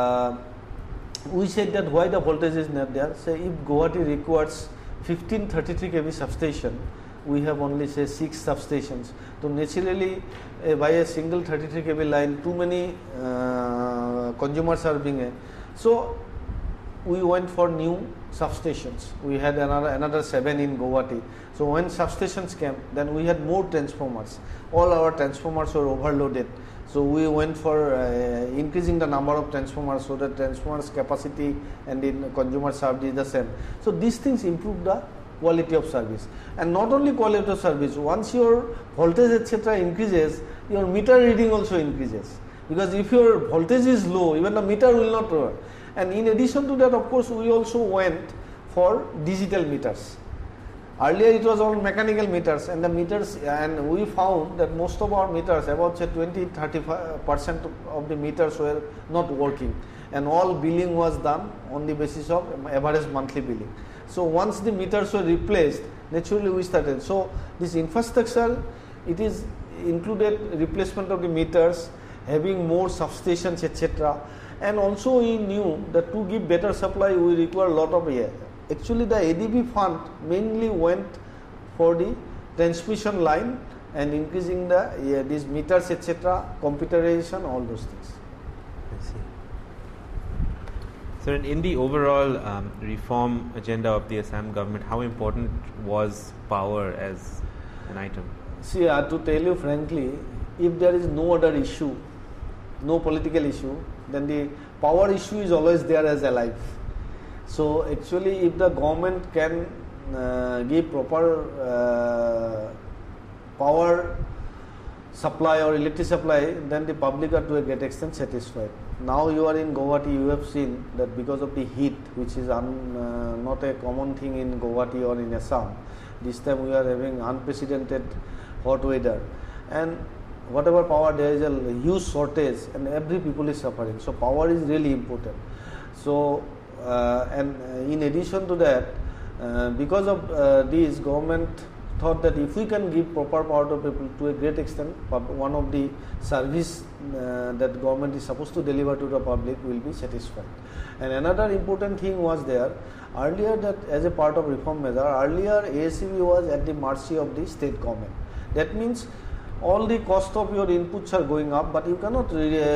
we said that why the voltage is not there. Say if Guwahati requires 15 33 kV substation, we have only say 6 substations. So naturally, by a single 33 kV line, too many consumers are being. So we went for new substations. We had another 7 in Guwahati. So when substations came, then we had more transformers. All our transformers were overloaded. So we went for increasing the number of transformers so that transformers capacity and in consumer service is the same. So these things improve the quality of service, and not only quality of service. Once your voltage etc. increases, your meter reading also increases, because if your voltage is low, even the meter will not work. And in addition to that, of course, we also went for digital meters. Earlier it was all mechanical meters, and the meters, and we found that most of our meters, about say 20-35% of the meters were not working, and all billing was done on the basis of average monthly billing. So once the meters were replaced, naturally we started. So this infrastructure, it is included replacement of the meters, having more substations etc. And also we knew that to give better supply we require a lot of air. Actually the ADB fund mainly went for the transmission line and increasing the these meters etc., computerization, all those things. I see. So in the overall reform agenda of the Assam government, how important was power as an item? See, to tell you frankly, if there is no other issue, no political issue, then the power issue is always there as alive. So actually, if the government can give proper power supply or electricity supply, then the public are to a great extent satisfied. Now you are in Guwahati, you have seen that because of the heat, which is not a common thing in Guwahati or in Assam, this time we are having unprecedented hot weather, and whatever power, there is a huge shortage and every people is suffering. So power is really important. So and in addition to that, because of this, government thought that if we can give proper power to people to a great extent, one of the service that government is supposed to deliver to the public will be satisfied. And another important thing was there, earlier that as a part of reform measure, earlier ASCB was at the mercy of the state government. That means all the cost of your inputs are going up, but you cannot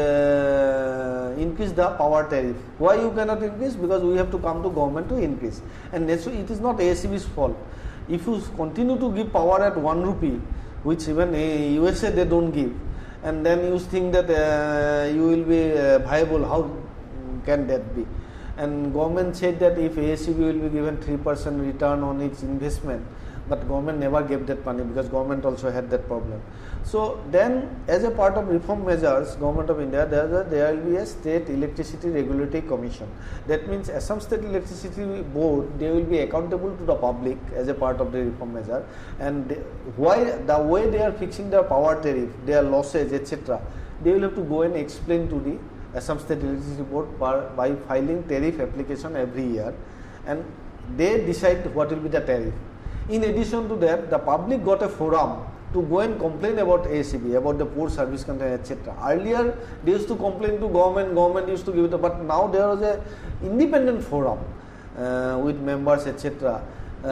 increase the power tariff. Why you cannot increase? Because we have to come to government to increase. And so it is not ASCB's fault. If you continue to give power at 1 rupee, which even USA they don't give, and then you think that you will be viable, how can that be? And government said that if ASCB will be given 3% return on its investment, but government never gave that money because government also had that problem. So then, as a part of reform measures, Government of India, there will be a State Electricity Regulatory Commission. That means Assam State Electricity Board, they will be accountable to the public as a part of the reform measure, and the way they are fixing their power tariff, their losses, etc., they will have to go and explain to the Assam State Electricity Board by filing tariff application every year, and they decide what will be the tariff. In addition to that, the public got a forum to go and complain about ASCB, about the poor service content, etc. Earlier, they used to complain to government used to give it, but now there was a independent forum with members, etc.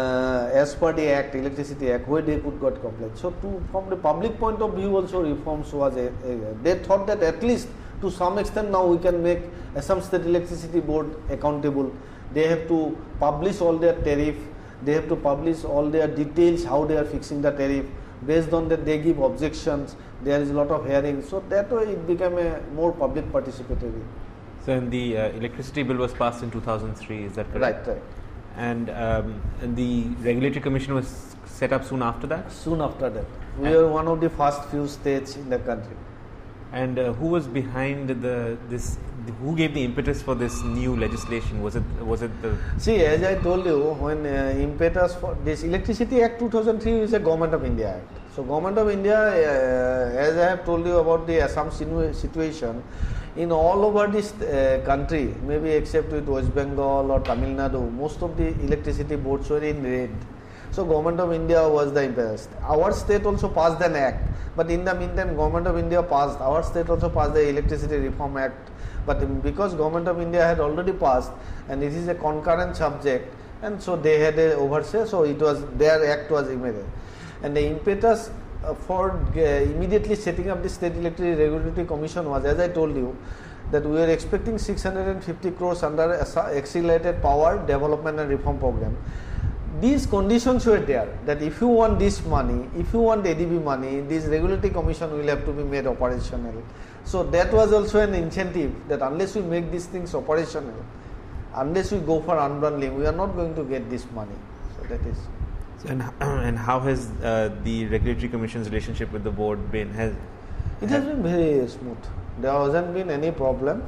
As per the Act, Electricity Act, where they could got complaint. So from the public point of view also, reforms was they thought that at least to some extent now we can make Assam State Electricity Board accountable. They have to publish all their tariff, they have to publish all their details, how they are fixing the tariff. Based on that, they give objections. There is a lot of hearings. So that way, it became a more public participatory. So, the electricity bill was passed in 2003. Is that correct? Right. And the regulatory commission was set up soon after that. Soon after that, we are one of the first few states in the country. And who was behind this? Who gave the impetus for this new legislation? Was it the? See, as I told you, when impetus for this Electricity Act 2003 is a Government of India Act. So, Government of India, as I have told you about the Assam situation, in all over this country, maybe except with West Bengal or Tamil Nadu, most of the electricity boards were in red. So, Government of India was the impetus. Our state also passed an act, but in the meantime, Government of India passed, our state also passed the Electricity Reform Act. But because Government of India had already passed, and it is a concurrent subject, and so they had a oversee, so it was, their act was immediate. And the impetus for immediately setting up the State Electricity Regulatory Commission was, as I told you, that we are expecting 650 crores under Accelerated Power Development and Reform Program. These conditions were there, that if you want this money, if you want ADB money, this regulatory commission will have to be made operational. So that was also an incentive, that unless we make these things operational, unless we go for unbundling, we are not going to get this money. So that is. And how has the regulatory commission's relationship with the board been? It has been very smooth. There hasn't been any problem.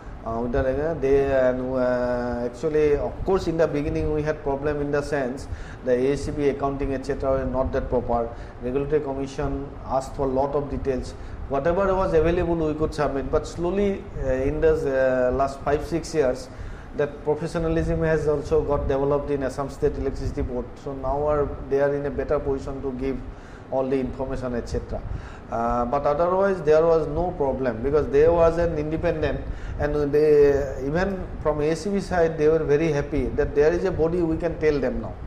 Actually, of course, in the beginning we had problem in the sense the ASCB accounting, etc., were not that proper. Regulatory Commission asked for a lot of details. Whatever was available, we could submit. But slowly, in the last 5-6 years, that professionalism has also got developed in Assam State Electricity Board. So now they are in a better position to give all the information, etc. But otherwise there was no problem, because there was an independent, and they, even from ASCB side, they were very happy that there is a body we can tell them now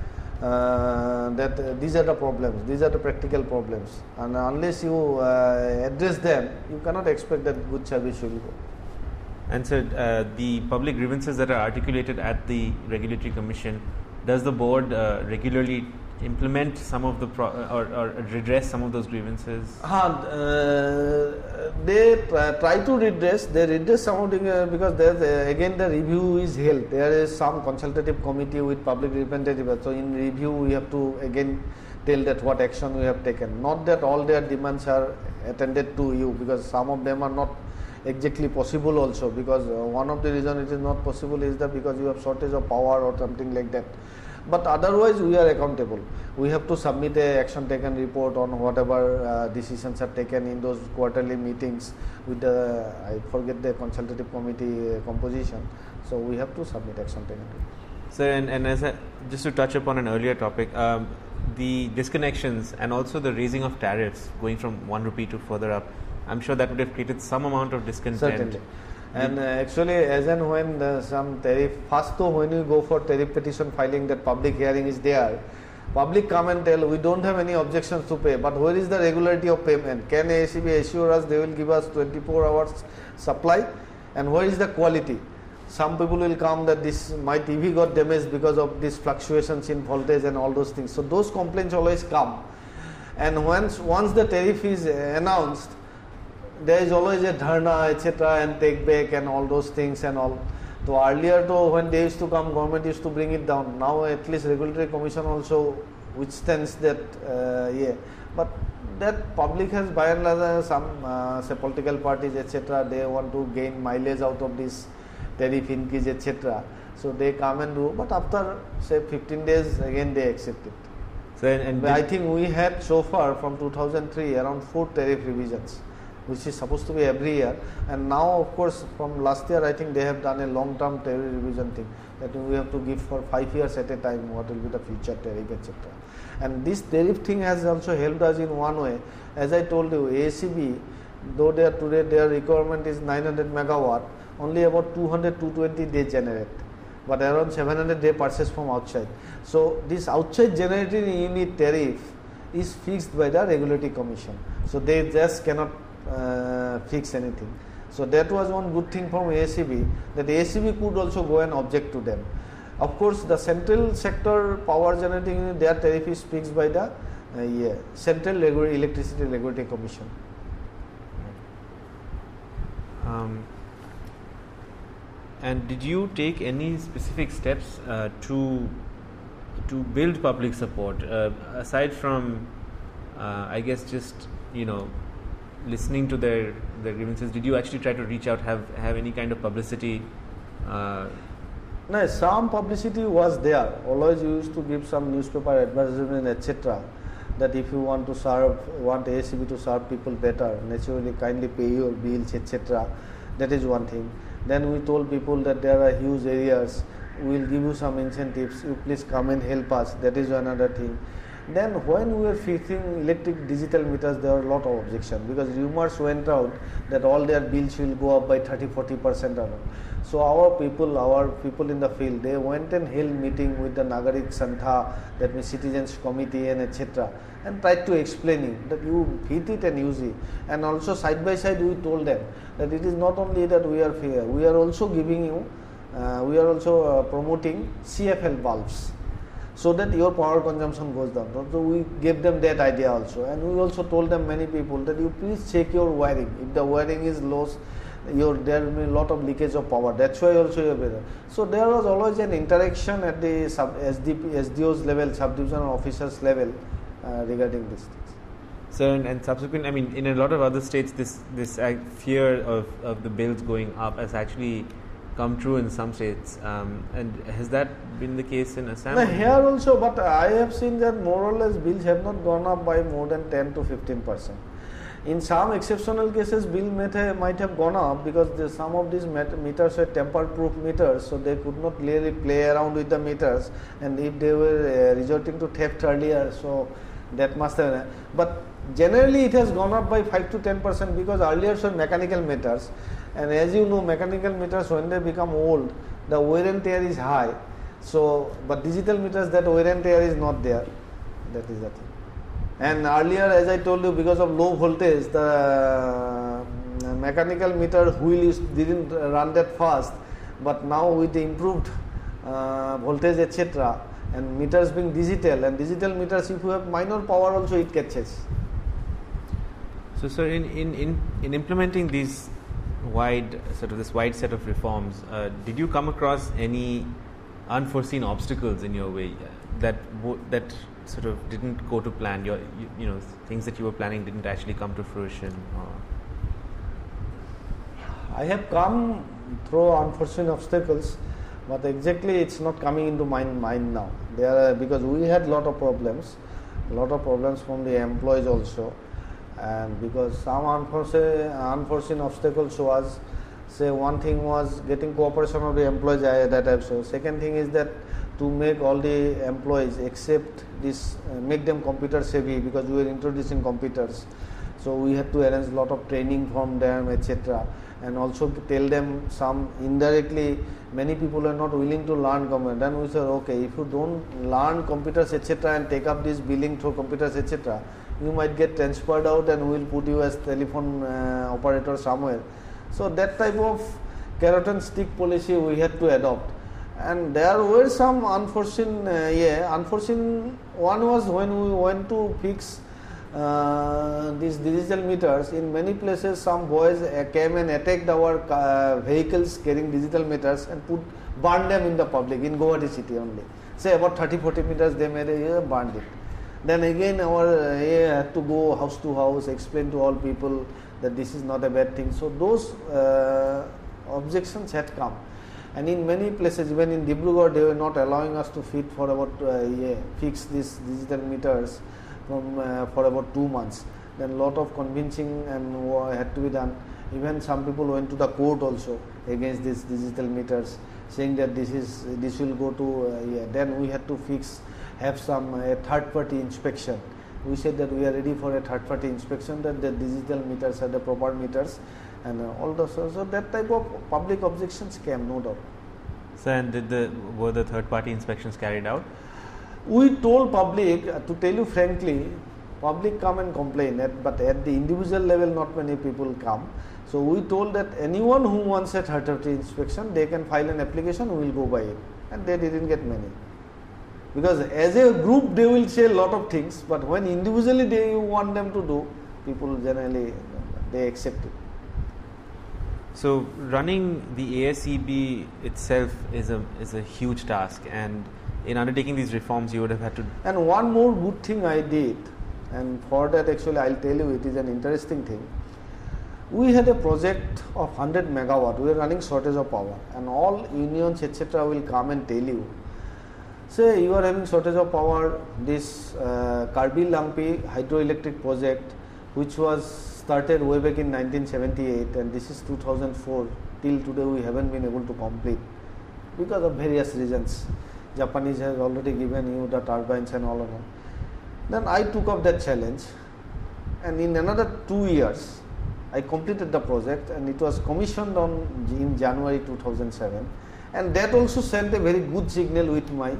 that these are the problems, these are the practical problems, and unless you address them, you cannot expect that good service will go. And so the public grievances that are articulated at the Regulatory Commission, does the board regularly implement some of the or redress some of those grievances? They try to redress. They redress some of the because there's again the review is held. There is some consultative committee with public representative. So in review we have to again tell that what action we have taken. Not that all their demands are attended to you, because some of them are not exactly possible also, because one of the reason it is not possible is that because you have shortage of power or something like that. But otherwise we are accountable. We have to submit a action taken report on whatever decisions are taken in those quarterly meetings with the, I forget the consultative committee composition. So we have to submit action taken report. So and as just to touch upon an earlier topic, the disconnections and also the raising of tariffs going from 1 rupee to further up, I'm sure that would have created some amount of discontent. Certainly. And actually, as and when some tariff, first though when you go for tariff petition filing, that public hearing is there, public come and tell we don't have any objections to pay, but where is the regularity of payment? Can ACB assure us they will give us 24 hours supply, and where is the quality? Some people will come that this my TV got damaged because of these fluctuations in voltage and all those things. So those complaints always come, and once the tariff is announced, there is always a dharna, etc., and take back and all those things and all. So earlier, though, when they used to come, government used to bring it down. Now, at least Regulatory Commission also withstands that. But that public has, by and large, some say political parties, etc., they want to gain mileage out of this tariff increase, etc. So they come and do. But after say 15 days, again they accept it. So and I think we had so far from 2003 around 4 tariff revisions, which is supposed to be every year, and now of course from last year I think they have done a long-term tariff revision thing, that we have to give for 5 years at a time what will be the future tariff, etc. And this tariff thing has also helped us in one way. As I told you, ACB, though today their requirement is 900 megawatt, only about 200-220 they generate, but around 700 they purchase from outside. So this outside generating unit tariff is fixed by the Regulatory Commission, so they just cannot fix anything. So that was one good thing from ACB, that ACB could also go and object to them. Of course, the central sector power generating unit, their tariff is fixed by the Central Electricity Regulatory Commission. And did you take any specific steps to build public support aside from, I guess, just listening to their grievances? Did you actually try to reach out, have any kind of publicity? No, some publicity was there. Always you used to give some newspaper advertisement, etc., that if you want ACB to serve people better, naturally kindly pay your bills, etc. That is one thing. Then we told people that there are huge areas, we will give you some incentives, you please come and help us. That is another thing. Then when we were fixing electric digital meters, there were a lot of objection, because rumors went out that all their bills will go up by 30-40% or not. So our people in the field, they went and held meeting with the Nagarik Santha, that means Citizens Committee and etc., and tried to explaining that you fit it and use it. And also side by side we told them that it is not only that we are fair, we are also giving you, we are also promoting CFL bulbs, so that your power consumption goes down. So we gave them that idea also, and we also told them, many people, that you please check your wiring. If the wiring is low, there will be a lot of leakage of power. That's why also you are better. So there was always an interaction at the SDO's level, subdivision officers level, regarding these things. So and subsequent, I mean, in a lot of other states, this fear of the bills going up has actually come true in some states, and has that been the case in Assam? No, here also, but I have seen that more or less bills have not gone up by more than 10 to 15%. In some exceptional cases, bill might have gone up, because some of these meters were tamper-proof meters, so they could not really play around with the meters, and if they were resorting to theft earlier, so that must have. But generally, it has gone up by 5 to 10%, because earlier were mechanical meters, and as you know, mechanical meters, when they become old, the wear and tear is high. So, but digital meters, that wear and tear is not there. That is the thing. And earlier, as I told you, because of low voltage, the mechanical meter wheel didn't run that fast, but now with the improved voltage etc. and meters being digital, and digital meters, if you have minor power also it catches. So, sir, in implementing these wide set of reforms, did you come across any unforeseen obstacles in your way that sort of didn't go to plan? You know, things that you were planning didn't actually come to fruition. I have come through unforeseen obstacles, but exactly it's not coming into my mind now. Because we had lot of problems from the employees also, and because some unforeseen obstacles was, say, one thing was getting cooperation of the employees that I have shown. Second thing is that to make all the employees accept this, make them computer savvy, because we were introducing computers. So we had to arrange a lot of training from them, etc. And also tell them some indirectly, many people are not willing to learn computer. Then we said, okay, if you don't learn computers, etc., and take up this billing through computers, etc., you might get transferred out and we will put you as telephone operator somewhere. So that type of carrot and stick policy we had to adopt. And there were some unforeseen, unforeseen one was when we went to fix these digital meters. In many places some boys came and attacked our vehicles carrying digital meters and burned them in the public, in Guwahati city only. Say about 30-40 meters they made burned it. Then again our had to go house to house, explain to all people that this is not a bad thing. So those objections had come. And in many places, even in Dibrugarh, they were not allowing us to fit for about fix these digital meters for about 2 months. Then a lot of convincing and had to be done. Even some people went to the court also against these digital meters, saying that this will go to. Then we had to have some third-party inspection. We said that we are ready for a third-party inspection, that the digital meters are the proper meters, and all those. So that type of public objections came, no doubt. So, and were the third-party inspections carried out? We told public, to tell you frankly, public come and complain, but at the individual level, not many people come. So we told that anyone who wants a third-party inspection, they can file an application, we will go by it, and they didn't get many. Because as a group they will say a lot of things, but when individually they want them to do, people generally they accept it. So running the ASEB itself is a huge task, and in undertaking these reforms you would have had to. And one more good thing I did, and for that actually I'll tell you, it is an interesting thing. We had a project of 100 megawatt. We were running shortage of power, and all unions etc. will come and tell you, say you are having shortage of power, this Karbi-Langpi hydroelectric project, which was started way back in 1978, and this is 2004, till today we haven't been able to complete because of various reasons. Japanese has already given you the turbines and all of that. Then I took up that challenge, and in another 2 years I completed the project, and it was commissioned in January 2007, and that also sent a very good signal with my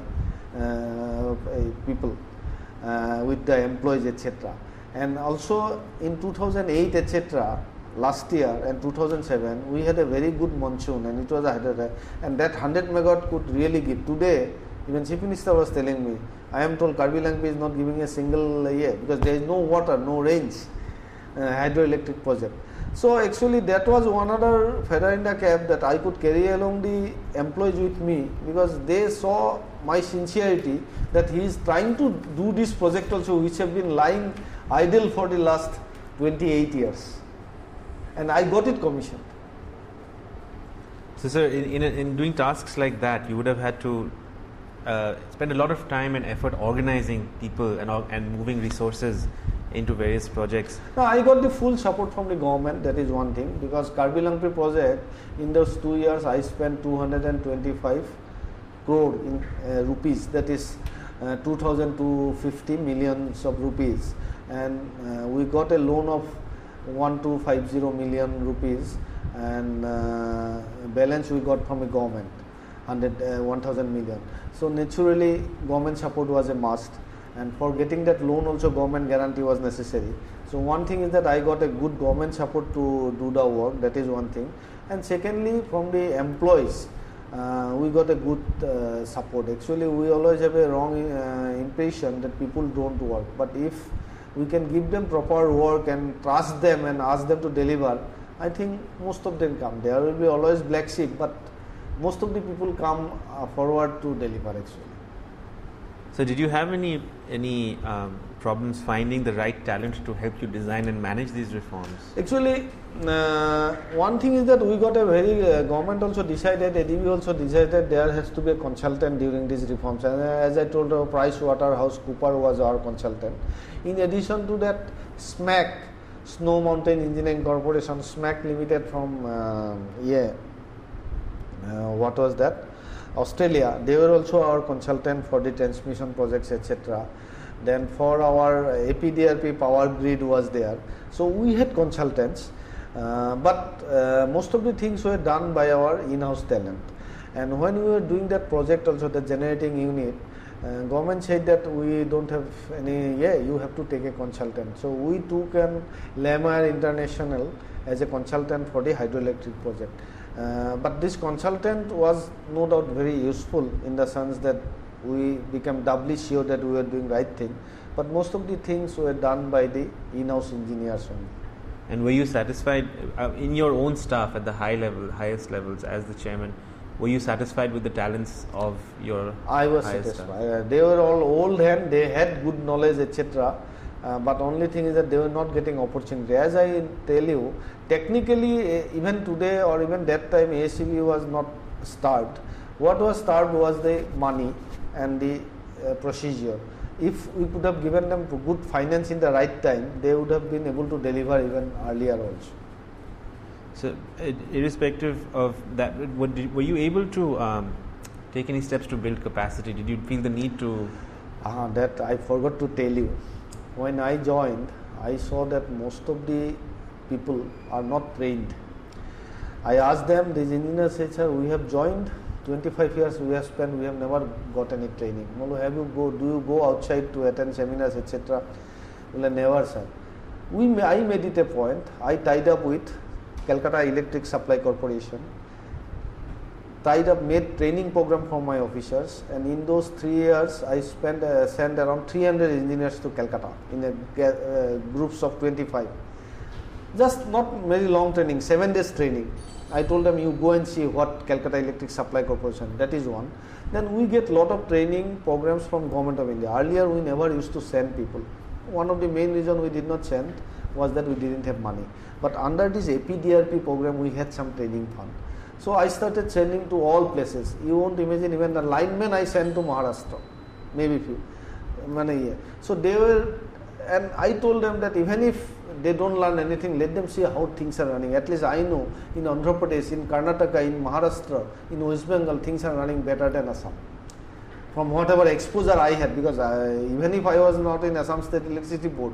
people, with the employees etc. And also in 2008 etc. last year and 2007 we had a very good monsoon, and it was and that 100 megawatt could really give. Today even Chief Minister was telling me, I am told Karbi-Langpi is not giving a single year because there is no water, no range, hydroelectric project. So actually that was one other feather in the cap, that I could carry along the employees with me, because they saw my sincerity that he is trying to do this project also, which have been lying idle for the last 28 years, and I got it commissioned. So sir, in doing tasks like that, you would have had to spend a lot of time and effort organizing people and moving resources into various projects. No, I got the full support from the government, that is one thing, because Karbi-Langpi project, in those 2 years I spent 225 crore in rupees, that is 2,250 millions of rupees, and we got a loan of 1250 million rupees, and balance we got from the government, 1,000 million. So naturally government support was a must, and for getting that loan also government guarantee was necessary. So one thing is that I got a good government support to do the work, that is one thing. And secondly, from the employees, we got a good support. Actually, we always have a wrong impression that people don't work. But if we can give them proper work and trust them and ask them to deliver, I think most of them come. There will be always black sheep, but most of the people come forward to deliver actually. So did you have any problems finding the right talent to help you design and manage these reforms? Actually, one thing is that we got a very, government also decided, ADB also decided there has to be a consultant during these reforms. And as I told you, PricewaterhouseCoopers was our consultant. In addition to that, SMAC, Snow Mountain Engineering Corporation, SMAC Limited from, what was that? Australia, they were also our consultant for the transmission projects, etc. Then for our APDRP power grid was there. So we had consultants, but most of the things were done by our in-house talent. And when we were doing that project also, the generating unit, government said that we don't have any, you have to take a consultant. So we took an Lamar International as a consultant for the hydroelectric project. But this consultant was no doubt very useful in the sense that we became doubly sure that we were doing right thing. But most of the things were done by the in-house engineers only. And were you satisfied in your own staff at the highest levels as the chairman? Were you satisfied with the talents of your I was highest satisfied. staff? They were all old hand, they had good knowledge, etc. But only thing is that they were not getting opportunity. As I tell you, technically even today or even that time ACB was not starved. What was starved was the money and the procedure. If we could have given them good finance in the right time, they would have been able to deliver even earlier also. So irrespective of that, were you able to take any steps to build capacity? Did you feel the need to? That I forgot to tell you. When I joined, I saw that most of the people are not trained. I asked them, these engineers said, sir, we have joined, 25 years we have spent, we have never got any training. No, do you go outside to attend seminars, etc.? Well, never, sir. I made it a point. I tied up with Calcutta Electric Supply Corporation, made training program for my officers, and in those 3 years I sent around 300 engineers to Calcutta in a groups of 25. Just not very long training, 7 days training. I told them, you go and see what Calcutta Electric Supply Corporation, that is one. Then we get lot of training programs from Government of India. Earlier we never used to send people. One of the main reasons we did not send was that we didn't have money. But under this APDRP program we had some training fund. So I started sending to all places. You won't imagine, even the linemen I sent to Maharashtra, maybe few. So they were, and I told them that even if they don't learn anything, let them see how things are running. At least I know in Andhra Pradesh, in Karnataka, in Maharashtra, in West Bengal, things are running better than Assam. From whatever exposure I had, because even if I was not in Assam State Electricity Board,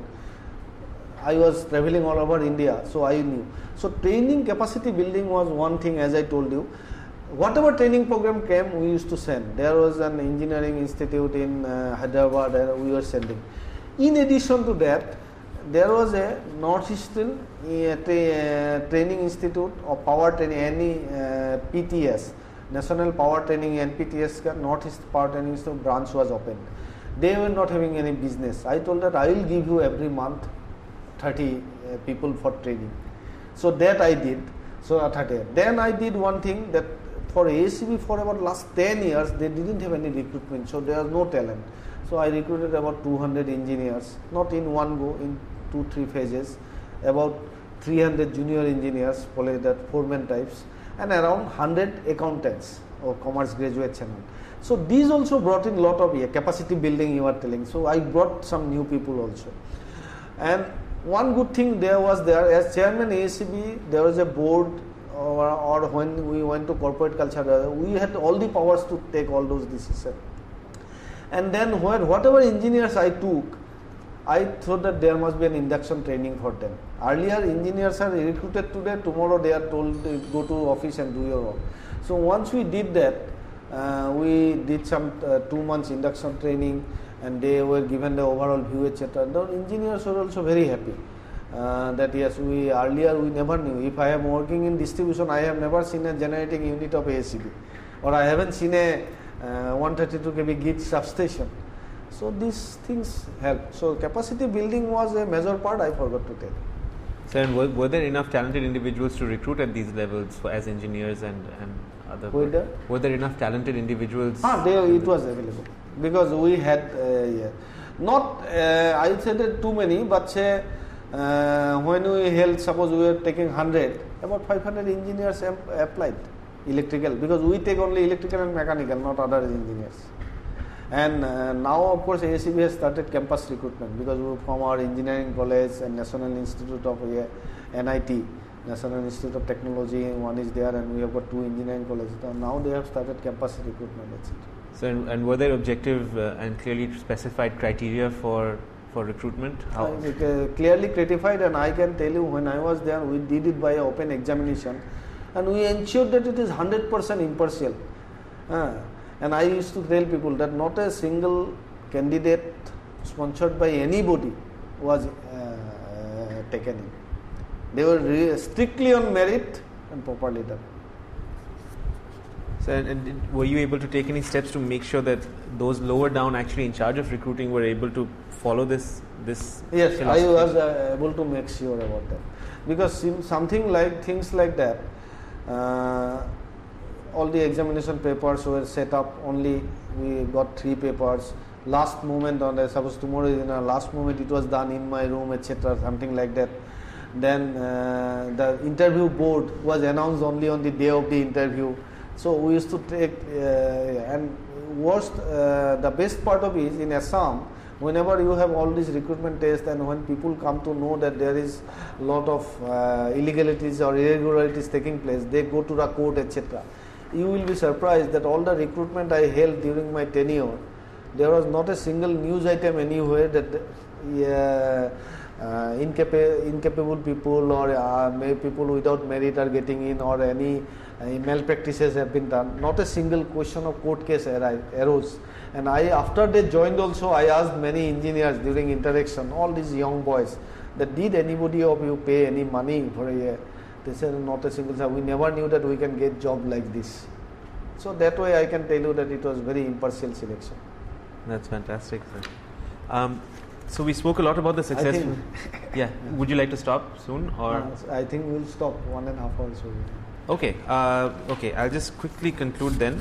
I was traveling all over India, so I knew. So training capacity building was one thing, as I told you. Whatever training program came, we used to send. There was an engineering institute in Hyderabad, we were sending. In addition to that, there was a Northeastern Training Institute of Power Training, PTS, National Power Training, NPTS, Northeast Power Training Institute branch was opened. They were not having any business. I told that I will give you every month 30 people for training. So that I did. So 30. Then I did one thing, that for ACB for about last 10 years, they didn't have any recruitment. So there was no talent. So I recruited about 200 engineers, not in one go, in 2-3 phases, about 300 junior engineers, that foreman types, and around 100 accountants or commerce graduates and all. So these also brought in a lot of capacity building you are telling. So I brought some new people also. And one good thing there was, as chairman ACB, there was a board, or when we went to corporate culture, we had all the powers to take all those decisions. And then whatever engineers I took, I thought that there must be an induction training for them. Earlier engineers are recruited today, tomorrow they are told to go to office and do your work. So once we did that, we did some 2 months induction training, and they were given the overall view, etc. The engineers were also very happy. that yes, earlier we never knew. If I am working in distribution, I have never seen a generating unit of ACB, or I haven't seen a 132 kV grid substation. So these things help. So capacity building was a major part, I forgot to tell. So, and were there enough talented individuals to recruit at these levels as engineers and other? Were there enough talented individuals? It was available, because we had not I would say that too many, but say when we held, suppose we were taking 100, about 500 engineers applied electrical, because we take only electrical and mechanical, not other engineers. And now, of course, ACB has started campus recruitment, because from our engineering college and National Institute of NIT, National Institute of Technology, one is there, and we have got 2 engineering colleges. Now they have started campus recruitment, etc. So, and were there objective and clearly specified criteria for recruitment? How? Clearly clarified, and I can tell you, when I was there, we did it by open examination, and we ensured that it is 100% impartial. And I used to tell people that not a single candidate sponsored by anybody was taken in. They were strictly on merit and properly done. So, and were you able to take any steps to make sure that those lower down, actually in charge of recruiting, were able to follow this? Yes, philosophy? I was able to make sure about that, because things like that. All the examination papers were set up. Only we got 3 papers. Last moment, suppose tomorrow is in a last moment, it was done in my room, etc. Something like that. Then the interview board was announced only on the day of the interview. So we used to take and the best part of it is in Assam, whenever you have all these recruitment tests, and when people come to know that there is a lot of illegalities or irregularities taking place, they go to the court, etc. You will be surprised that all the recruitment I held during my tenure, there was not a single news item anywhere that incapable people or people without merit are getting in, or any malpractices have been done. Not a single question of court case arose. And after they joined also, I asked many engineers during interaction, all these young boys, that did anybody of you pay any money for a year? They said not a single time. We never knew that we can get job like this. So that way I can tell you that it was very impartial selection. That's fantastic, sir. So we spoke a lot about the successful. Yeah. Would you like to stop soon, or? I think we'll stop 1.5 hours. Okay. Okay. I'll just quickly conclude then.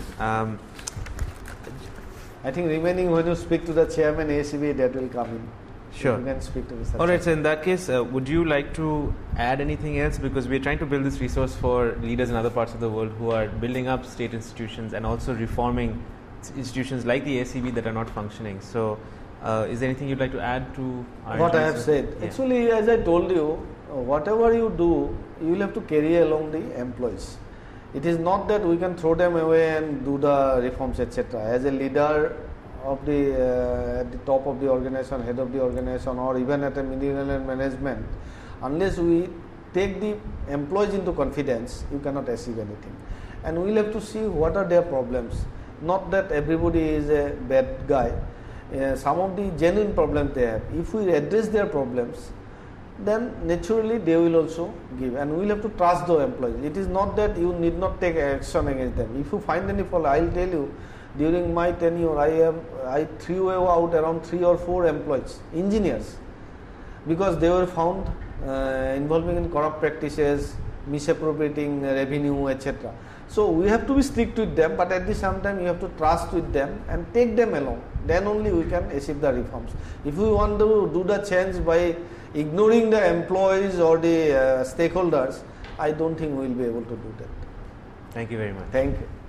I think remaining, when you speak to the chairman ACB, that will come in. Sure. You can speak to the All right. So in that case, would you like to add anything else? Because we are trying to build this resource for leaders in other parts of the world who are building up state institutions and also reforming institutions like the ACB that are not functioning. So, is there anything you'd like to add to what I have said? Yeah. Actually, as I told you, whatever you do, you will have to carry along the employees. It is not that we can throw them away and do the reforms, etc. As a leader of at the top of the organization, head of the organization, or even at a middle management, unless we take the employees into confidence, you cannot achieve anything. And we will have to see what are their problems. Not that everybody is a bad guy. Some of the genuine problems they have, if we address their problems, then naturally they will also give, and we will have to trust the employees. It is not that you need not take action against them. If you find any fault, I will tell you, during my tenure, I threw out around 3 or 4 employees, engineers, because they were found involving in corrupt practices, misappropriating revenue, etc. So we have to be strict with them, but at the same time you have to trust with them and take them along. Then only we can achieve the reforms. If we want to do the change by ignoring the employees or the stakeholders, I don't think we will be able to do that. Thank you very much. Thank you.